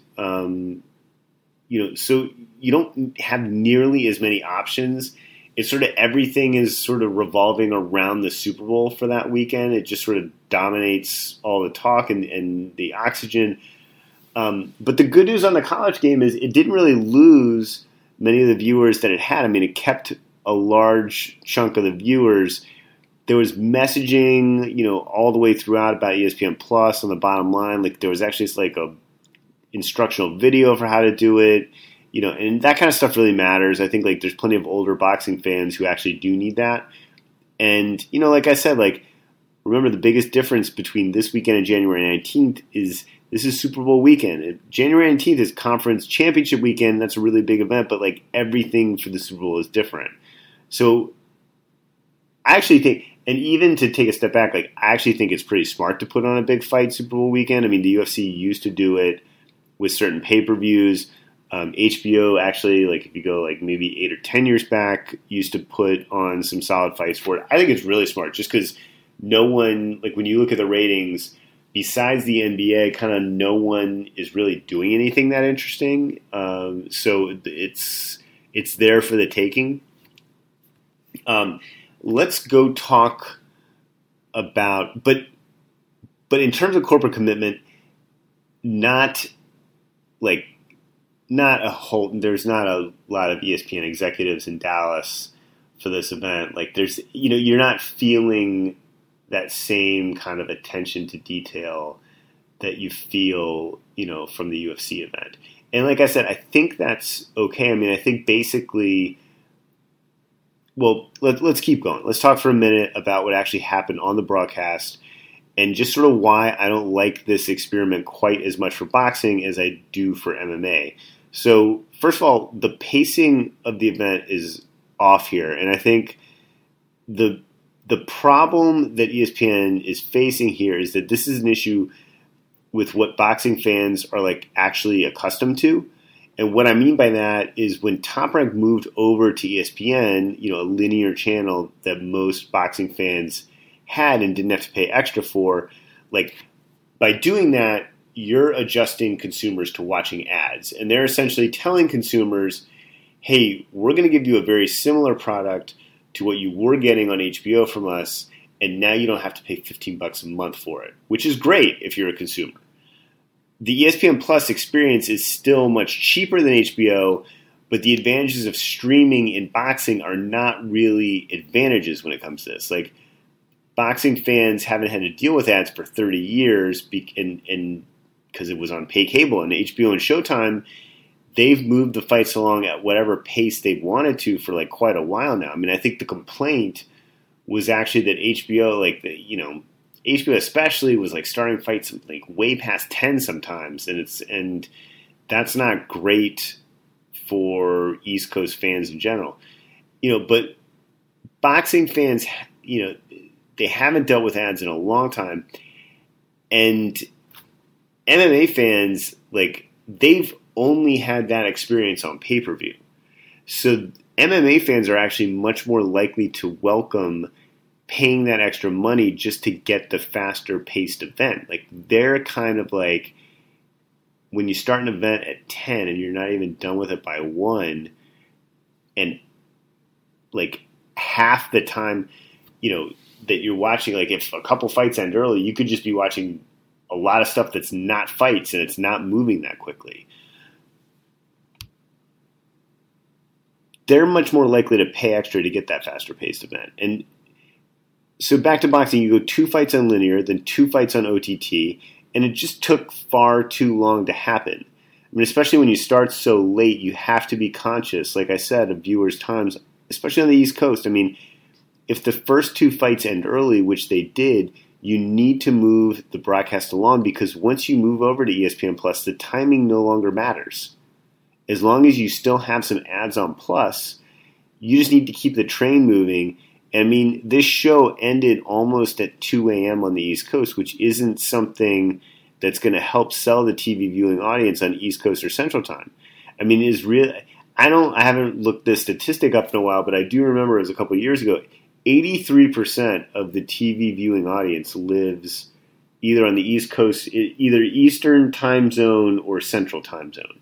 Speaker 9: So you don't have nearly as many options. It's sort of everything is sort of revolving around the Super Bowl for that weekend. It just sort of dominates all the talk and the oxygen. But the good news on the college game is it didn't really lose many of the viewers that it had, I mean, it kept a large chunk of the viewers. There was messaging, all the way throughout about ESPN Plus on the bottom line. Like there was actually like a instructional video for how to do it, and that kind of stuff really matters. I think like there's plenty of older boxing fans who actually do need that. And, like I said, like remember the biggest difference between this weekend and January 19th is this is Super Bowl weekend. January 19th is conference championship weekend. That's a really big event, but like everything for the Super Bowl is different. So I actually think, and even to take a step back, like I actually think it's pretty smart to put on a big fight Super Bowl weekend. I mean, the UFC used to do it with certain pay-per-views. HBO actually, like if you go like maybe 8 or 10 years back, used to put on some solid fights for it. I think it's really smart just because no one, like when you look at the ratings, besides the NBA, kind of no one is really doing anything that interesting. So it's there for the taking. Let's go talk about, but in terms of corporate commitment, there's not a lot of ESPN executives in Dallas for this event. Like there's, you're not feeling that same kind of attention to detail that you feel, from the UFC event. And like I said, I think that's okay. I mean, I think basically, well, let's keep going. Let's talk for a minute about what actually happened on the broadcast and just sort of why I don't like this experiment quite as much for boxing as I do for MMA. So first of all, the pacing of the event is off here. And I think the problem that ESPN is facing here is that this is an issue with what boxing fans are like actually accustomed to. And what I mean by that is when Top Rank moved over to ESPN, a linear channel that most boxing fans had and didn't have to pay extra for, like by doing that, you're adjusting consumers to watching ads. And they're essentially telling consumers, hey, we're going to give you a very similar product to what you were getting on HBO from us, and now you don't have to pay $15 a month for it, which is great if you're a consumer. The ESPN Plus experience is still much cheaper than HBO, but the advantages of streaming in boxing are not really advantages when it comes to this. Like, boxing fans haven't had to deal with ads for 30 years, and because it was on pay cable, and HBO and Showtime, they've moved the fights along at whatever pace they've wanted to for like quite a while now. I mean, I think the complaint was actually that HBO, HBO especially was like starting fights like way past 10 sometimes, and that's not great for East Coast fans in general. But boxing fans, they haven't dealt with ads in a long time, and MMA fans, like, they've only had that experience on pay-per-view. So MMA fans are actually much more likely to welcome paying that extra money just to get the faster paced event. Like, they're kind of like, when you start an event at 10 and you're not even done with it by 1, and like half the time, that you're watching, like if a couple fights end early, you could just be watching a lot of stuff that's not fights and it's not moving that quickly. They're much more likely to pay extra to get that faster paced event. And so back to boxing, you go 2 fights on linear, then 2 fights on OTT, and it just took far too long to happen. I mean, especially when you start so late, you have to be conscious, like I said, of viewers' times, especially on the East Coast. I mean, if the first 2 fights end early, which they did, you need to move the broadcast along, because once you move over to ESPN Plus, the timing no longer matters. As long as you still have some ads on Plus, you just need to keep the train moving. I mean, this show ended almost at 2 a.m. on the East Coast, which isn't something that's going to help sell the TV viewing audience on East Coast or Central Time. I mean, it's real. I haven't looked this statistic up in a while, but I do remember it was a couple of years ago. 83% of the TV viewing audience lives either on the East Coast, either Eastern Time Zone or Central Time Zone.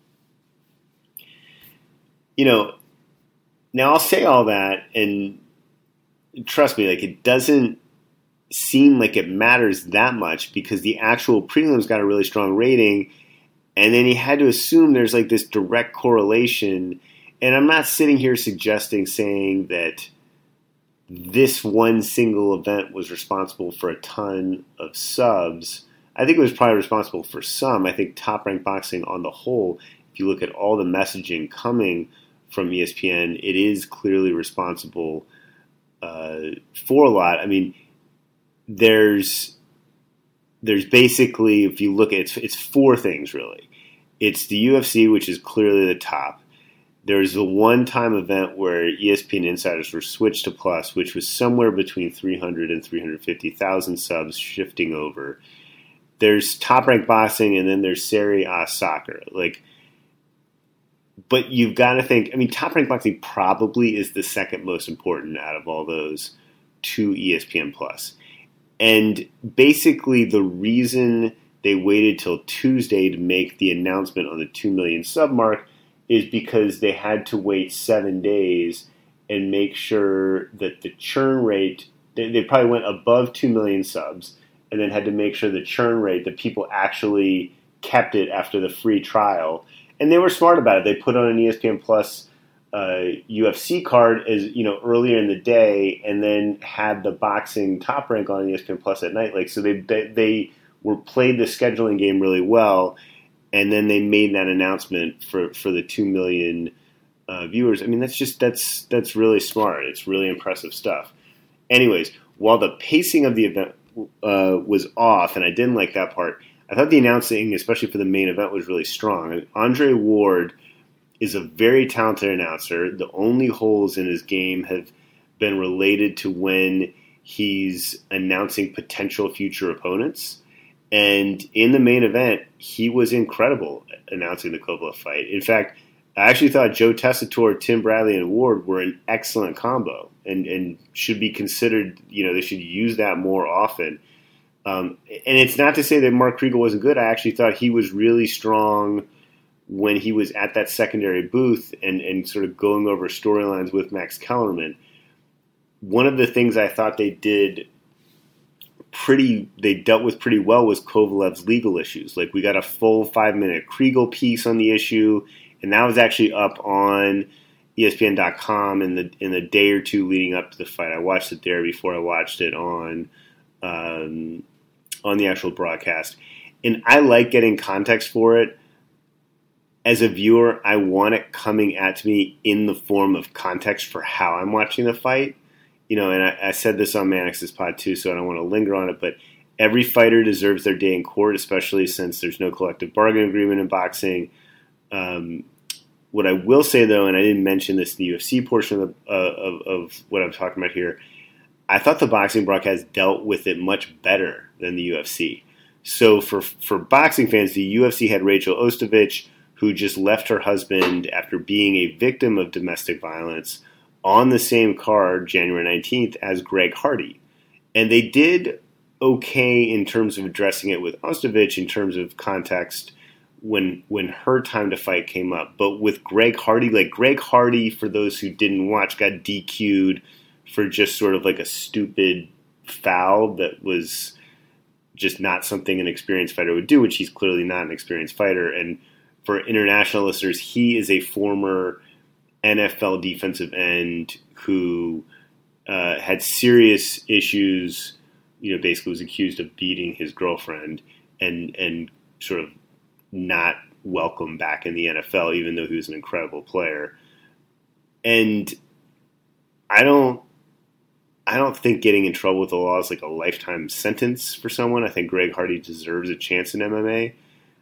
Speaker 9: Now I'll say all that, and trust me, like, it doesn't seem like it matters that much, because the actual prelims got a really strong rating, and then you had to assume there's like this direct correlation, And I'm not sitting here saying that this one single event was responsible for a ton of subs. I think it was probably responsible for some. I think Top Rank Boxing on the whole, if you look at all the messaging coming from ESPN, it is clearly responsible for a lot. I mean, there's basically, if you look at it's four things really. It's the UFC, which is clearly the top. There's a one-time event where ESPN insiders were switched to Plus, which was somewhere between 300 and 350,000 subs shifting over. There's Top Rank Boxing, and then there's Serie A Soccer. But you've got to think, I mean, Top Rank Boxing probably is the second most important out of all those to ESPN Plus. And basically the reason they waited till Tuesday to make the announcement on the 2 million sub mark is because they had to wait 7 days and make sure that the churn rate, they probably went above 2 million subs and then had to make sure the churn rate, that people actually kept it after the free trial. And they were smart about it. They put on an ESPN Plus UFC card as earlier in the day, and then had the boxing Top Rank on ESPN Plus at night. So they played the scheduling game really well, and then they made that announcement for the 2 million viewers. I mean, that's really smart. It's really impressive stuff. Anyways, while the pacing of the event was off, and I didn't like that part, I thought the announcing, especially for the main event, was really strong. I mean, Andre Ward is a very talented announcer. The only holes in his game have been related to when he's announcing potential future opponents. And in the main event, he was incredible announcing the Kovalev fight. In fact, I actually thought Joe Tessitore, Tim Bradley, and Ward were an excellent combo and should be considered, they should use that more often. And it's not to say that Mark Kriegel wasn't good. I actually thought he was really strong when he was at that secondary booth and sort of going over storylines with Max Kellerman. One of the things I thought they dealt with pretty well was Kovalev's legal issues. We got a full 5-minute Kriegel piece on the issue, and that was actually up on ESPN.com in the day or two leading up to the fight. I watched it there before I watched it on the actual broadcast. And I like getting context for it. As a viewer, I want it coming at me in the form of context for how I'm watching the fight. And I said this on Mannix's pod too, so I don't want to linger on it, but every fighter deserves their day in court, especially since there's no collective bargaining agreement in boxing. What I will say, though, and I didn't mention this in the UFC portion of what I'm talking about here, I thought the boxing broadcast dealt with it much better than the UFC. So for boxing fans, the UFC had Rachel Ostovich, who just left her husband after being a victim of domestic violence, on the same card, January 19th, as Greg Hardy. And they did okay in terms of addressing it with Ostovich in terms of context when her time to fight came up. But with Greg Hardy, for those who didn't watch, got DQ'd for just sort of a stupid foul that was just not something an experienced fighter would do, which he's clearly not an experienced fighter. And for international listeners, he is a former NFL defensive end who had serious issues, basically was accused of beating his girlfriend and sort of not welcome back in the NFL, even though he was an incredible player. And I don't think getting in trouble with the law is a lifetime sentence for someone. I think Greg Hardy deserves a chance in MMA.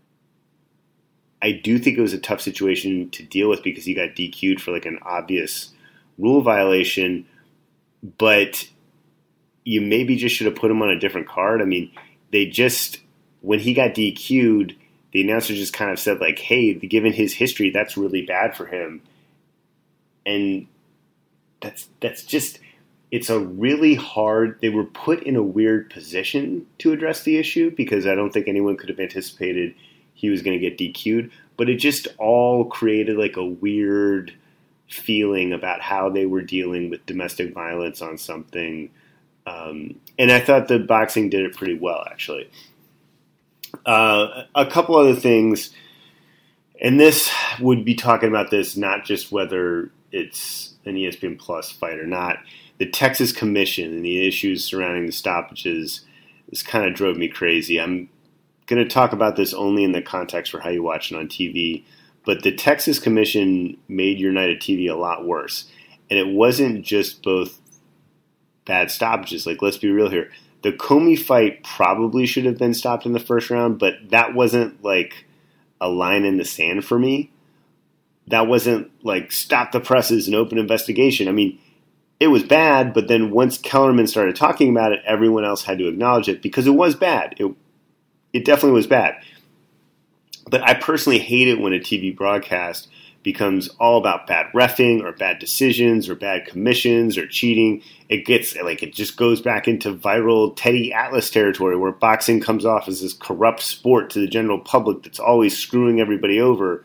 Speaker 9: I do think it was a tough situation to deal with because he got DQ'd for an obvious rule violation, but you maybe just should have put him on a different card. I mean, when he got DQ'd, the announcer just kind of said hey, given his history, that's really bad for him. And that's just, it's a really hard, they were put in a weird position to address the issue because I don't think anyone could have anticipated he was going to get DQ'd, but it just all created a weird feeling about how they were dealing with domestic violence on something. And I thought the boxing did it pretty well, actually. A couple other things, And this would be talking about this, not just whether it's an ESPN Plus fight or not. The Texas Commission and the issues surrounding the stoppages, this kind of drove me crazy. I'm going to talk about this only in the context for how you watch it on TV. But the Texas Commission made United TV a lot worse. And it wasn't just both bad stoppages. Like, let's be real here. The Comey fight probably should have been stopped in the first round, but that wasn't like a line in the sand for me. That wasn't like stop the presses and open investigation. I mean, it was bad, but then once Kellerman started talking about it, everyone else had to acknowledge it because it was bad. It definitely was bad. But I personally hate it when a TV broadcast becomes all about bad reffing or bad decisions or bad commissions or cheating. It just goes back into viral Teddy Atlas territory where boxing comes off as this corrupt sport to the general public that's always screwing everybody over.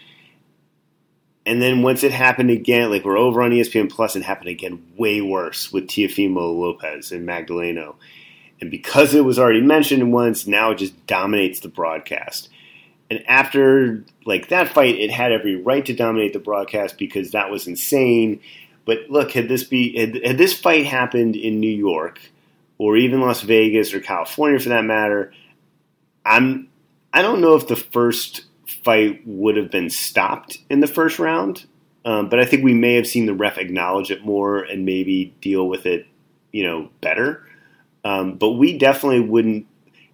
Speaker 9: And then once it happened again, like we're over on ESPN Plus, it happened again way worse with Teofimo Lopez and Magdaleno. And because it was already mentioned once, now it just dominates the broadcast. And after like that fight, it had every right to dominate the broadcast because that was insane. But look, had this fight happened in New York or even Las Vegas or California for that matter, I don't know if the first fight would have been stopped in the first round. But I think we may have seen the ref acknowledge it more and maybe deal with it, better. But we definitely wouldn't,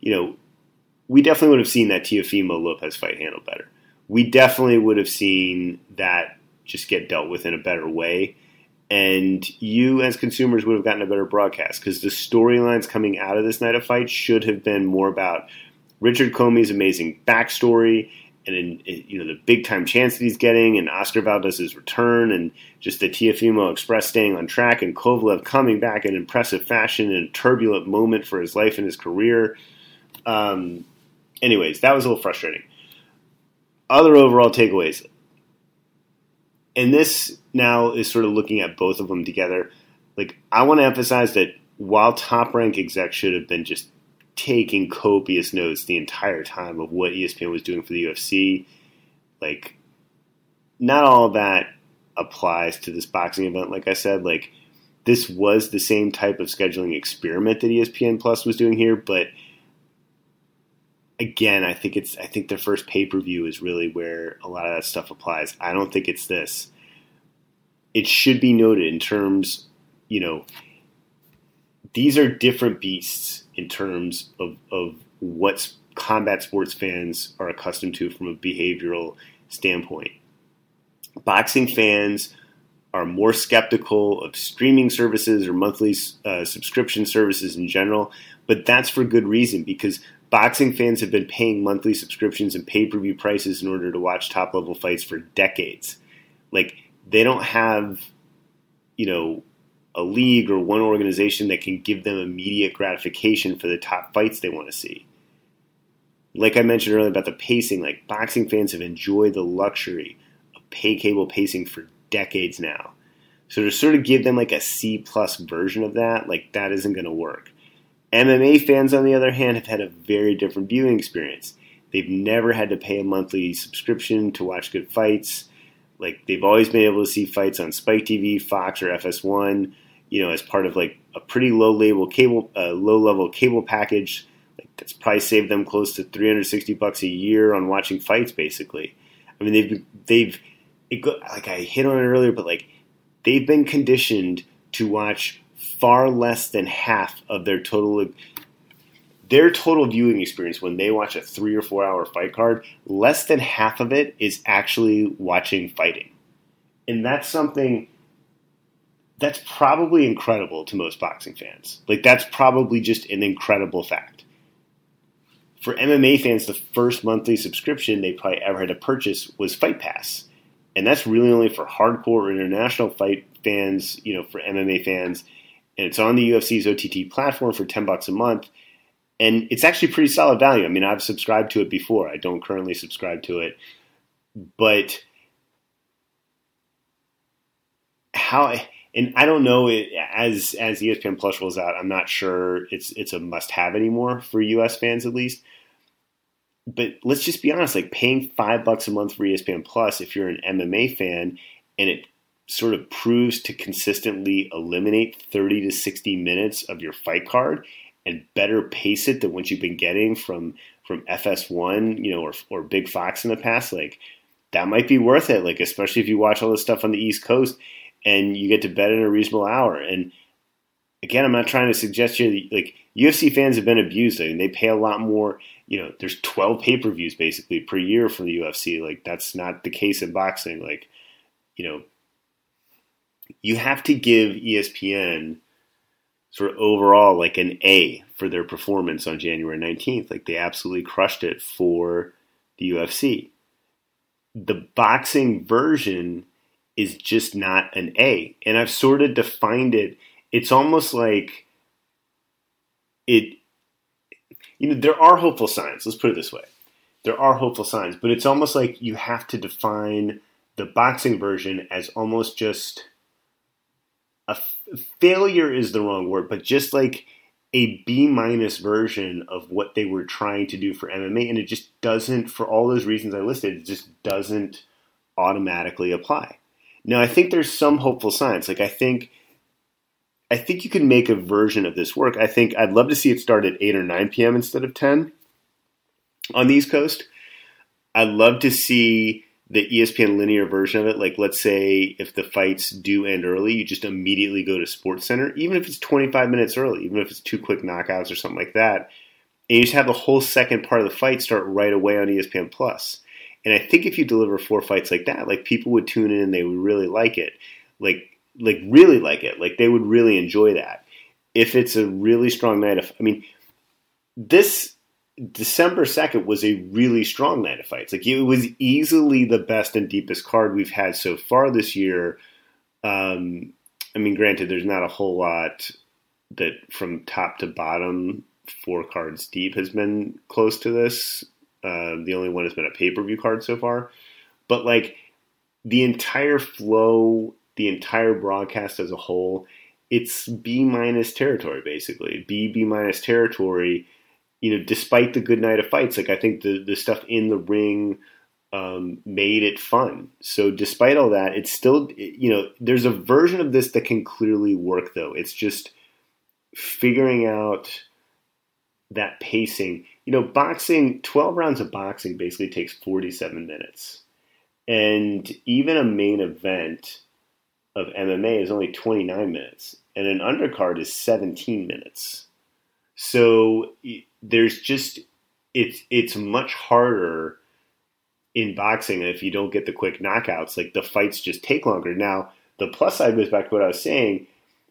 Speaker 9: we definitely would have seen that Teofimo Lopez fight handled better. We definitely would have seen that just get dealt with in a better way. And you as consumers would have gotten a better broadcast because the storylines coming out of this night of fights should have been more about Richard Comey's amazing backstory and the big time chance that he's getting and Oscar Valdez's return and just the Teofimo Express staying on track and Kovalev coming back in impressive fashion in a turbulent moment for his life and his career. Anyways, that was a little frustrating. Other overall takeaways. And this now is sort of looking at both of them together. Like, I want to emphasize that while Top Rank execs should have been just taking copious notes the entire time of what ESPN was doing for the UFC, like, not all of that applies to this boxing event. Like I said, like, this was the same type of scheduling experiment that ESPN Plus was doing here, but again, I think their first pay-per-view is really where a lot of that stuff applies. I don't think it's this. It should be noted in terms, these are different beasts in terms of what combat sports fans are accustomed to from a behavioral standpoint. Boxing fans are more skeptical of streaming services or monthly subscription services in general, but that's for good reason because boxing fans have been paying monthly subscriptions and pay-per-view prices in order to watch top-level fights for decades. Like, they don't have, a league or one organization that can give them immediate gratification for the top fights they want to see. Like I mentioned earlier about the pacing, like, boxing fans have enjoyed the luxury of pay cable pacing for decades now. So to sort of give them like a C-plus version of that, like, that isn't going to work. MMA fans, on the other hand, have had a very different viewing experience. They've never had to pay a monthly subscription to watch good fights. Like, they've always been able to see fights on Spike TV, Fox, or FS1, as part of like a pretty low-level cable package. Like, that's probably saved them close to $360 a year on watching fights, basically. I mean, like I hit on it earlier, but like, they've been conditioned to watch far less than half of their total viewing experience when they watch a 3 or 4 hour fight card. Less than half of it is actually watching fighting. And that's something that's probably incredible to most boxing fans. Like, that's probably just an incredible fact. For MMA fans, the first monthly subscription they probably ever had to purchase was Fight Pass. And that's really only for hardcore international fight fans, for MMA fans. And it's on the UFC's OTT platform for $10 a month. And it's actually pretty solid value. I mean, I've subscribed to it before. I don't currently subscribe to it. But and I don't know, as ESPN Plus rolls out, I'm not sure it's a must-have anymore for US fans at least. But let's just be honest, like paying $5 a month for ESPN Plus, if you're an MMA fan and it sort of proves to consistently eliminate 30 to 60 minutes of your fight card and better pace it than what you've been getting from FS1, or Big Fox in the past, like that might be worth it. Like, especially if you watch all this stuff on the East Coast and you get to bet in a reasonable hour. And again, I'm not trying to suggest here that, like, UFC fans have been abused. I mean, they pay a lot more. There's 12 pay-per-views basically per year for the UFC. Like, that's not the case in boxing. Like, you have to give ESPN sort of overall like an A for their performance on January 19th. Like, they absolutely crushed it for the UFC. The boxing version is just not an A. And I've sort of defined it. It's almost like there are hopeful signs. Let's put it this way. There are hopeful signs, but it's almost like you have to define the boxing version as almost just a failure is the wrong word, but just like a B- version of what they were trying to do for MMA. And it just doesn't, for all those reasons I listed, it just doesn't automatically apply. Now, I think there's some hopeful signs. Like, I think you can make a version of this work. I'd love to see it start at 8 or 9 p.m. instead of 10 on the East Coast. I'd love to see the ESPN linear version of it. Like, let's say if the fights do end early, you just immediately go to SportsCenter, even if it's 25 minutes early, even if it's 2 quick knockouts or something like that. And you just have the whole second part of the fight start right away on ESPN Plus. And I think if you deliver 4 fights like that, like, people would tune in and they would really like it. Like really like it. Like, they would really enjoy that. If it's a really strong night this December 2nd was a really strong night of fights. Like, it was easily the best and deepest card we've had so far this year. Granted, there's not a whole lot that from top to bottom 4 cards deep has been close to this. The only one has been a pay-per-view card so far. But, like, the entire flow, the entire broadcast as a whole, it's B- territory, basically. B- territory, despite the good night of fights. Like, I think the stuff in the ring made it fun. So despite all that, it's still, there's a version of this that can clearly work, though. It's just figuring out that pacing. Boxing, 12 rounds of boxing basically takes 47 minutes. And even a main event of MMA is only 29 minutes. And an undercard is 17 minutes. So there's just, it's much harder in boxing if you don't get the quick knockouts. Like, the fights just take longer. Now, the plus side goes back to what I was saying.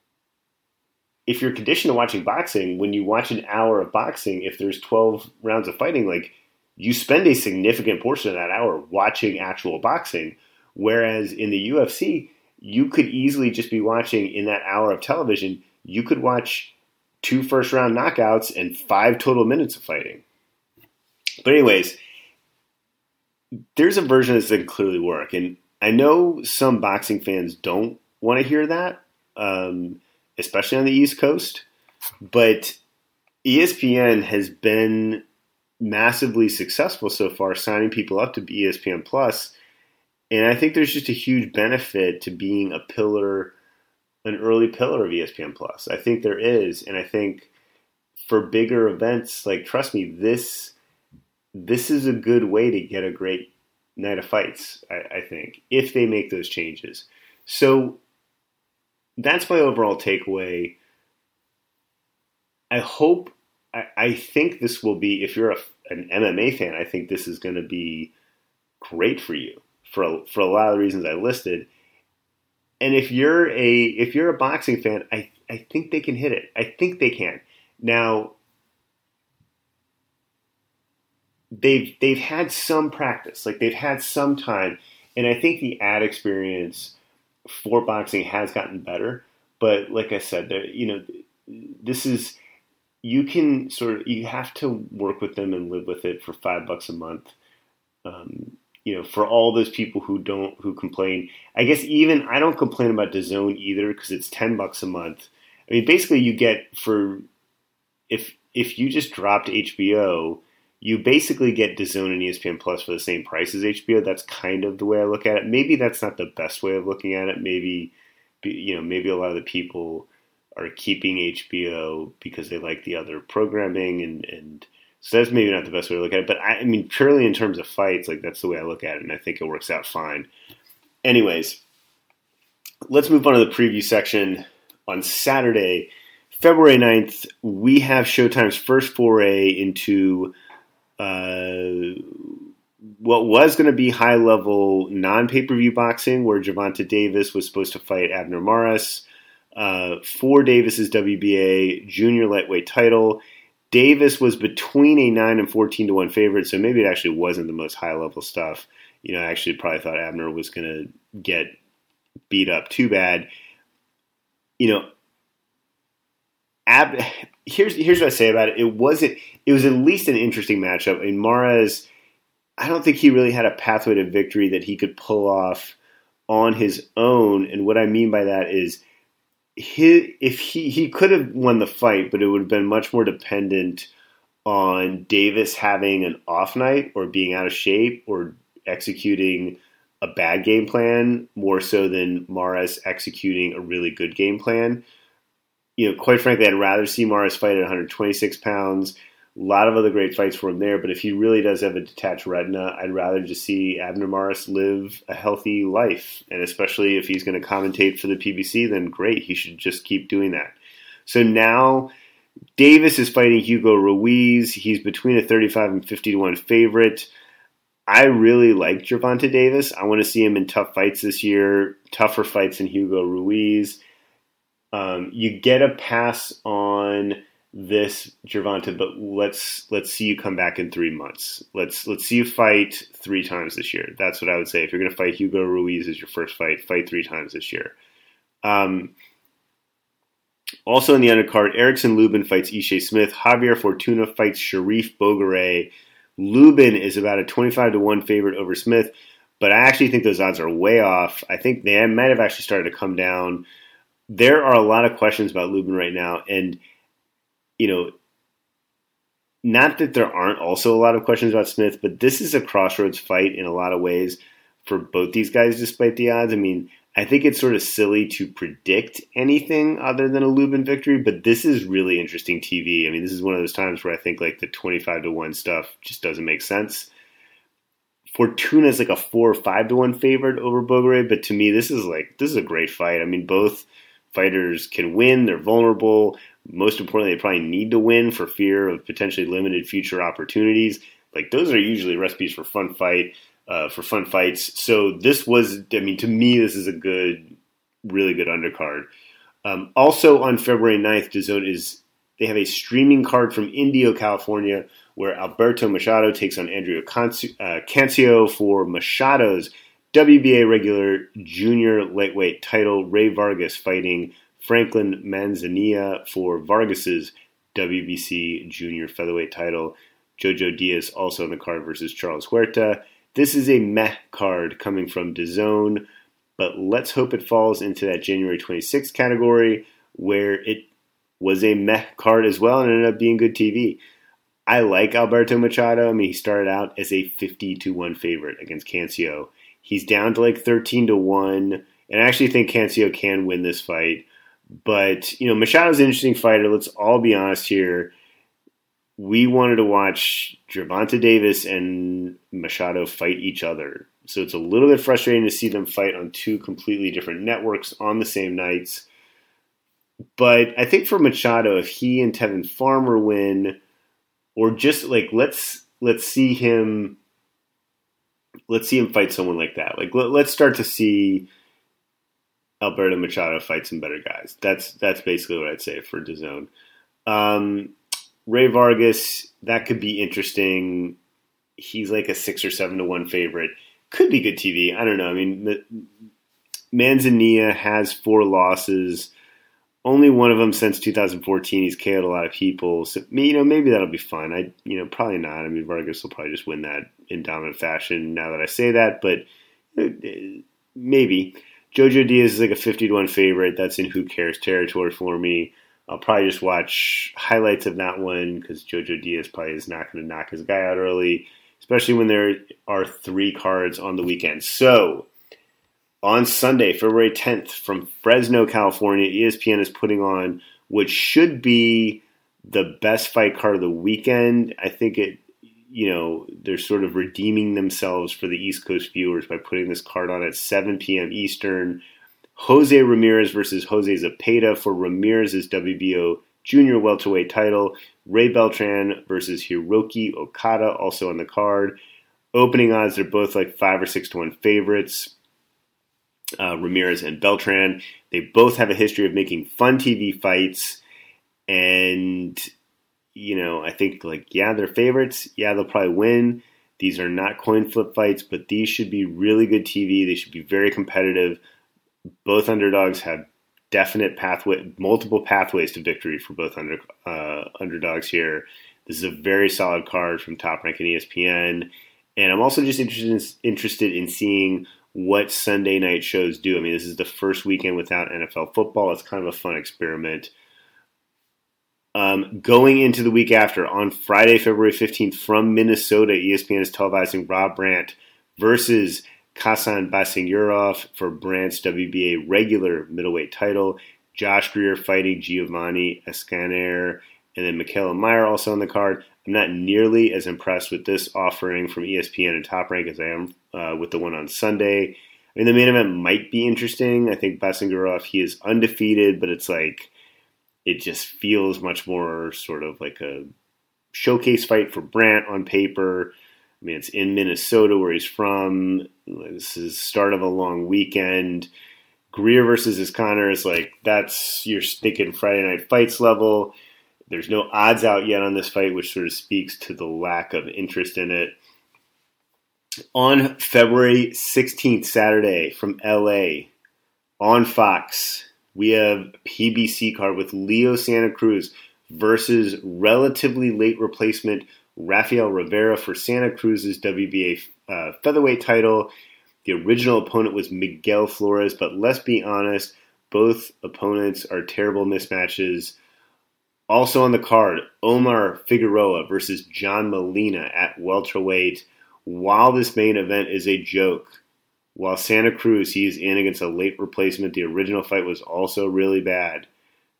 Speaker 9: If you're conditioned to watching boxing, when you watch an hour of boxing, if there's 12 rounds of fighting, like, you spend a significant portion of that hour watching actual boxing. Whereas in the UFC, you could easily just be watching, in that hour of television, you could watch 2 first-round knockouts and 5 total minutes of fighting. But anyways, there's a version that can clearly work. And I know some boxing fans don't want to hear that, especially on the East Coast. But ESPN has been massively successful so far, signing people up to ESPN Plus. And I think there's just a huge benefit to being an early pillar of ESPN Plus. I think there is. And I think for bigger events, like, trust me, this is a good way to get a great night of fights, I think, if they make those changes. So that's my overall takeaway. I think this will be, if you're an MMA fan, I think this is going to be great for you for a lot of the reasons I listed. And if you're a boxing fan, I think they can hit it. I think they can. Now, they've had some practice, like, they've had some time, and I think the ad experience for boxing has gotten better. But like I said, this is, you have to work with them and live with it for $5 a month. For all those people who complain, I guess even I don't complain about DAZN either, because it's $10 a month. I mean, basically you get, for if you just dropped HBO, you basically get DAZN and ESPN Plus for the same price as HBO. That's kind of the way I look at it. Maybe that's not the best way of looking at it. Maybe a lot of the people are keeping HBO because they like the other programming, and so that's maybe not the best way to look at it. But I mean, purely in terms of fights, like that's the way I look at it, and I think it works out fine. Anyways, let's move on to the preview section. On Saturday, February 9th, we have Showtime's first foray into what was going to be high-level non-pay-per-view boxing, where Gervonta Davis was supposed to fight Abner Mares for Davis's WBA junior lightweight title. Davis was between a 9 and 14 to 1 favorite, so maybe it actually wasn't the most high-level stuff. I actually probably thought Abner was going to get beat up too bad. Here's what I say about it. It was at least an interesting matchup. I mean, Mares, I don't think he really had a pathway to victory that he could pull off on his own. And what I mean by that is he could have won the fight, but it would have been much more dependent on Davis having an off night or being out of shape or executing a bad game plan more so than Mares executing a really good game plan. Quite frankly, I'd rather see Mares fight at 126 pounds. A lot of other great fights for him there, but if he really does have a detached retina, I'd rather just see Abner Mares live a healthy life. And especially if he's going to commentate for the PBC, then great, he should just keep doing that. So now Davis is fighting Hugo Ruiz. He's between a 35 and 50 to 1 favorite. I really like Gervonta Davis. I want to see him in tough fights this year, tougher fights than Hugo Ruiz. You get a pass on this, Gervonta, but let's see you come back in 3 months. Let's see you fight 3 times this year. That's what I would say. If you're going to fight Hugo Ruiz as your first fight 3 times this year. Also in the undercard, Erickson Lubin fights Ishe Smith. Javier Fortuna fights Sharif Bogaray. Lubin is about a 25 to 1 favorite over Smith, but I actually think those odds are way off. I think they might have actually started to come down. There are a lot of questions about Lubin right now, and not that there aren't also a lot of questions about Smith, but this is a crossroads fight in a lot of ways for both these guys despite the odds. I mean, I think it's sort of silly to predict anything other than a Lubin victory, but this is really interesting TV. I mean, this is one of those times where I think like the 25 to 1 stuff just doesn't make sense. Fortuna is like a 4 or 5 to 1 favorite over Bogaray, but to me, this is a great fight. I mean, both fighters can win. They're vulnerable. Most importantly, they probably need to win for fear of potentially limited future opportunities. Like those are usually recipes for fun fights. So this was, I mean, to me, this is a really good undercard. Also on February 9th, DAZN they have a streaming card from Indio, California, where Alberto Machado takes on Andrea Cancio for Machado's WBA regular junior lightweight title. Ray Vargas fighting Franklin Manzanilla for Vargas's WBC junior featherweight title. Jojo Diaz also on the card versus Charles Huerta. This is a meh card coming from DAZN, but let's hope it falls into that January 26th category where it was a meh card as well and ended up being good TV. I like Alberto Machado. I mean, he started out as a 50 to 1 favorite against Cancio. He's down to like 13 to 1, and I actually think Cancio can win this fight. But, Machado's an interesting fighter. Let's all be honest here. We wanted to watch Gervonta Davis and Machado fight each other. So it's a little bit frustrating to see them fight on 2 completely different networks on the same nights. But I think for Machado, if he and Tevin Farmer win, or just like let's see him fight someone like that. Like let's start to see Alberto Machado fight some better guys. That's basically what I'd say for DAZN. Ray Vargas, that could be interesting. He's like a 6 or 7 to 1 favorite. Could be good TV. I don't know. I mean, Manzanilla has 4 losses. Only one of them since 2014. He's KO'd a lot of people. So, maybe that'll be fun. Probably not. I mean, Vargas will probably just win that in dominant fashion now that I say that, but maybe. Jojo Diaz is like a 50 to 1 favorite. That's in who cares territory for me. I'll probably just watch highlights of that one because Jojo Diaz probably is not going to knock his guy out early, especially when there are 3 cards on the weekend. So, on Sunday, February 10th, from Fresno, California, ESPN is putting on what should be the best fight card of the weekend. I think they're sort of redeeming themselves for the East Coast viewers by putting this card on at 7 p.m. Eastern. Jose Ramirez versus Jose Zepeda for Ramirez's WBO junior welterweight title. Ray Beltran versus Hiroki Okada also on the card. Opening odds, they're both like 5 or 6 to 1 favorites. Ramirez and Beltran. They both have a history of making fun TV fights. And, I think they're favorites. Yeah, they'll probably win. These are not coin flip fights, but these should be really good TV. They should be very competitive. Both underdogs have multiple pathways to victory for both underdogs here. This is a very solid card from Top Rank and ESPN. And I'm also just interested in seeing what Sunday night shows do. I mean, this is the first weekend without NFL football. It's kind of a fun experiment. Going into the week after, on Friday, February 15th, from Minnesota, ESPN is televising Rob Brandt versus Khasan Basingurov for Brandt's WBA regular middleweight title. Josh Greer fighting Giovanni Escanair, and then Michaela Meyer also on the card. I'm not nearly as impressed with this offering from ESPN and Top Rank as I am with the one on Sunday. I mean, the main event might be interesting. I think Basingurov, he is undefeated, but it's it just feels much more sort of like a showcase fight for Brandt on paper. I mean, it's in Minnesota where he's from. This is start of a long weekend. Greer versus Escanair is that's your thinking Friday Night Fights level. There's no odds out yet on this fight, which sort of speaks to the lack of interest in it. On February 16th, Saturday, from LA, on Fox, we have PBC card with Leo Santa Cruz versus relatively late replacement Rafael Rivera for Santa Cruz's WBA featherweight title. The original opponent was Miguel Flores, but let's be honest, both opponents are terrible mismatches. Also on the card, Omar Figueroa versus John Molina at welterweight. While this main event is a joke, while Santa Cruz, he is in against a late replacement. The original fight was also really bad,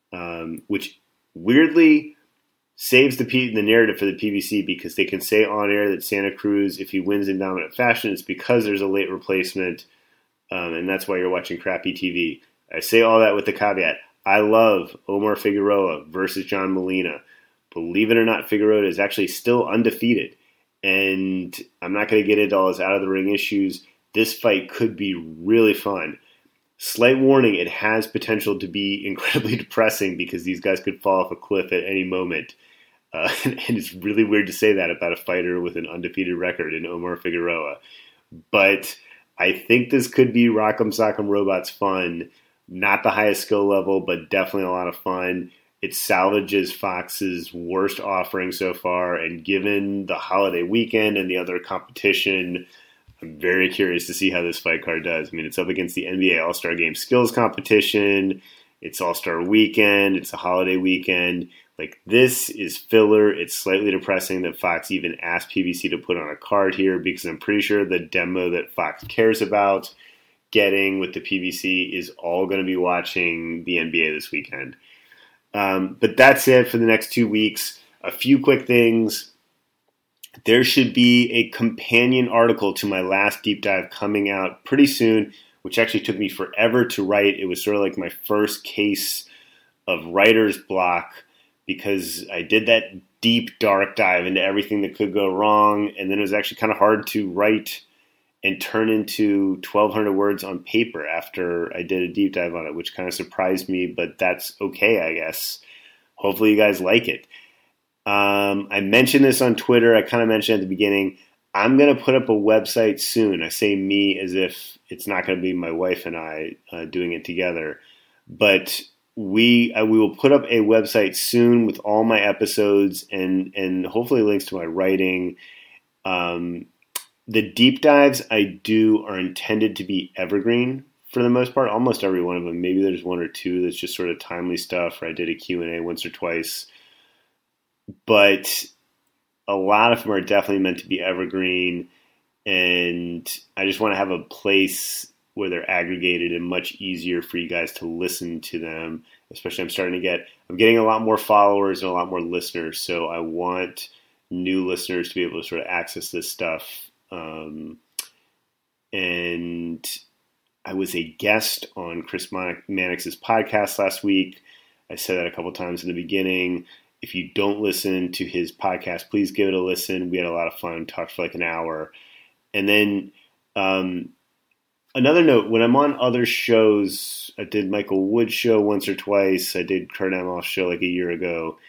Speaker 9: which weirdly saves the narrative for the PBC because they can say on air that Santa Cruz, if he wins in dominant fashion, it's because there's a late replacement, and that's why you're watching crappy TV. I say all that with the caveat. I love Omar Figueroa versus John Molina. Believe it or not, Figueroa is actually still undefeated, and I'm not going to get into all his out-of-the-ring issues. This fight could be really fun. Slight warning, it has potential to be incredibly depressing because these guys could fall off a cliff at any moment. And it's really weird to say that about a fighter with an undefeated record in Omar Figueroa. But I think this could be Rock'em Sock'em Robots fun. Not the highest skill level, but definitely a lot of fun. It salvages Fox's worst offering so far. And given the holiday weekend and the other competition, I'm very curious to see how this fight card does. I mean, it's up against the NBA All-Star Game skills competition. It's All-Star weekend. It's a holiday weekend. This is filler. It's slightly depressing that Fox even asked PBC to put on a card here because I'm pretty sure the demo that Fox cares about getting with the PBC is all going to be watching the NBA this weekend. But that's it for the next 2 weeks. A few quick things. There should be a companion article to my last deep dive coming out pretty soon, which actually took me forever to write. It was sort of like my first case of writer's block because I did that deep, dark dive into everything that could go wrong, and then it was actually kind of hard to write and turn into 1,200 words on paper after I did a deep dive on it, which kind of surprised me, but that's okay, I guess. Hopefully you guys like it. I mentioned this on Twitter. I kind of mentioned at the beginning. I'm going to put up a website soon. I say me as if it's not going to be my wife and I doing it together. But we will put up a website soon with all my episodes and hopefully links to my writing. The deep dives I do are intended to be evergreen for the most part, almost every one of them. Maybe there's one or two that's just sort of timely stuff, or I did a Q&A once or twice. But a lot of them are definitely meant to be evergreen, and I just want to have a place where they're aggregated and much easier for you guys to listen to them. Especially I'm getting a lot more followers and a lot more listeners, so I want new listeners to be able to sort of access this stuff. And I was a guest on Chris Mannix's podcast last week. I said that a couple times in the beginning. If you don't listen to his podcast, please give it a listen. We had a lot of fun, talked for like an hour. And then another note, when I'm on other shows, I did Michael Wood's show once or twice. I did Kurt Amoff's show like a year ago.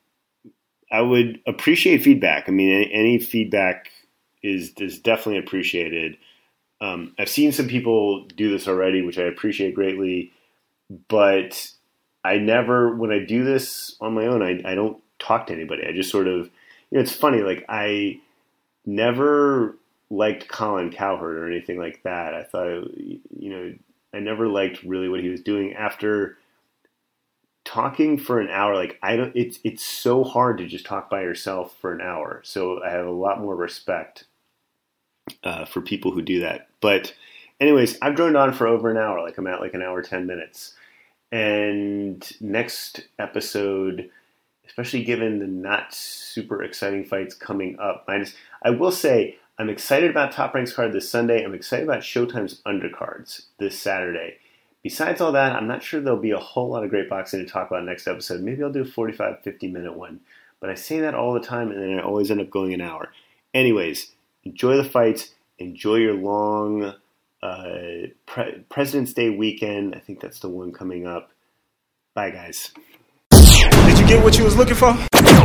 Speaker 9: I would appreciate feedback. I mean, any feedback is definitely appreciated. I've seen some people do this already, which I appreciate greatly, but when I do this on my own, I don't talk to anybody. I just sort of, it's funny, like I never liked Colin Cowherd or anything like that. I thought, I never liked really what he was doing. After talking for an hour, like it's so hard to just talk by yourself for an hour. So I have a lot more respect for people who do that. But anyways, I've droned on for over an hour. Like I'm at like an hour, 10 minutes. And next episode, especially given the not super exciting fights coming up, I will say I'm excited about Top Rank's card this Sunday. I'm excited about Showtime's undercards this Saturday. Besides all that, I'm not sure there'll be a whole lot of great boxing to talk about next episode. Maybe I'll do a 45, 50-minute one. But I say that all the time, and then I always end up going an hour. Anyways, enjoy the fights. Enjoy your long President's Day weekend. I think that's the one coming up. Bye, guys.
Speaker 5: Did you get what you was looking for?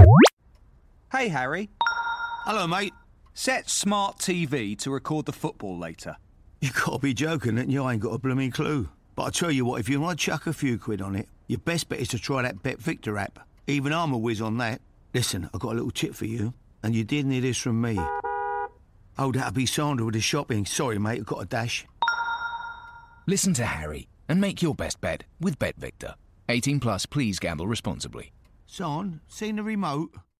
Speaker 10: Hey, Harry.
Speaker 11: Hello, mate.
Speaker 10: Set Smart TV to record the football later.
Speaker 11: You gotta be joking, and you ain't got a blooming clue. But I tell you what, if you want to chuck a few quid on it, your best bet is to try that Bet Victor app. Even I'm a whiz on that. Listen, I've got a little tip for you, and you did hear this from me. Oh, that'll be Sandra with the shopping. Sorry, mate, I've got a dash.
Speaker 12: Listen to Harry and make your best bet with Bet Victor. 18 plus, please gamble responsibly.
Speaker 11: Son, seen the remote?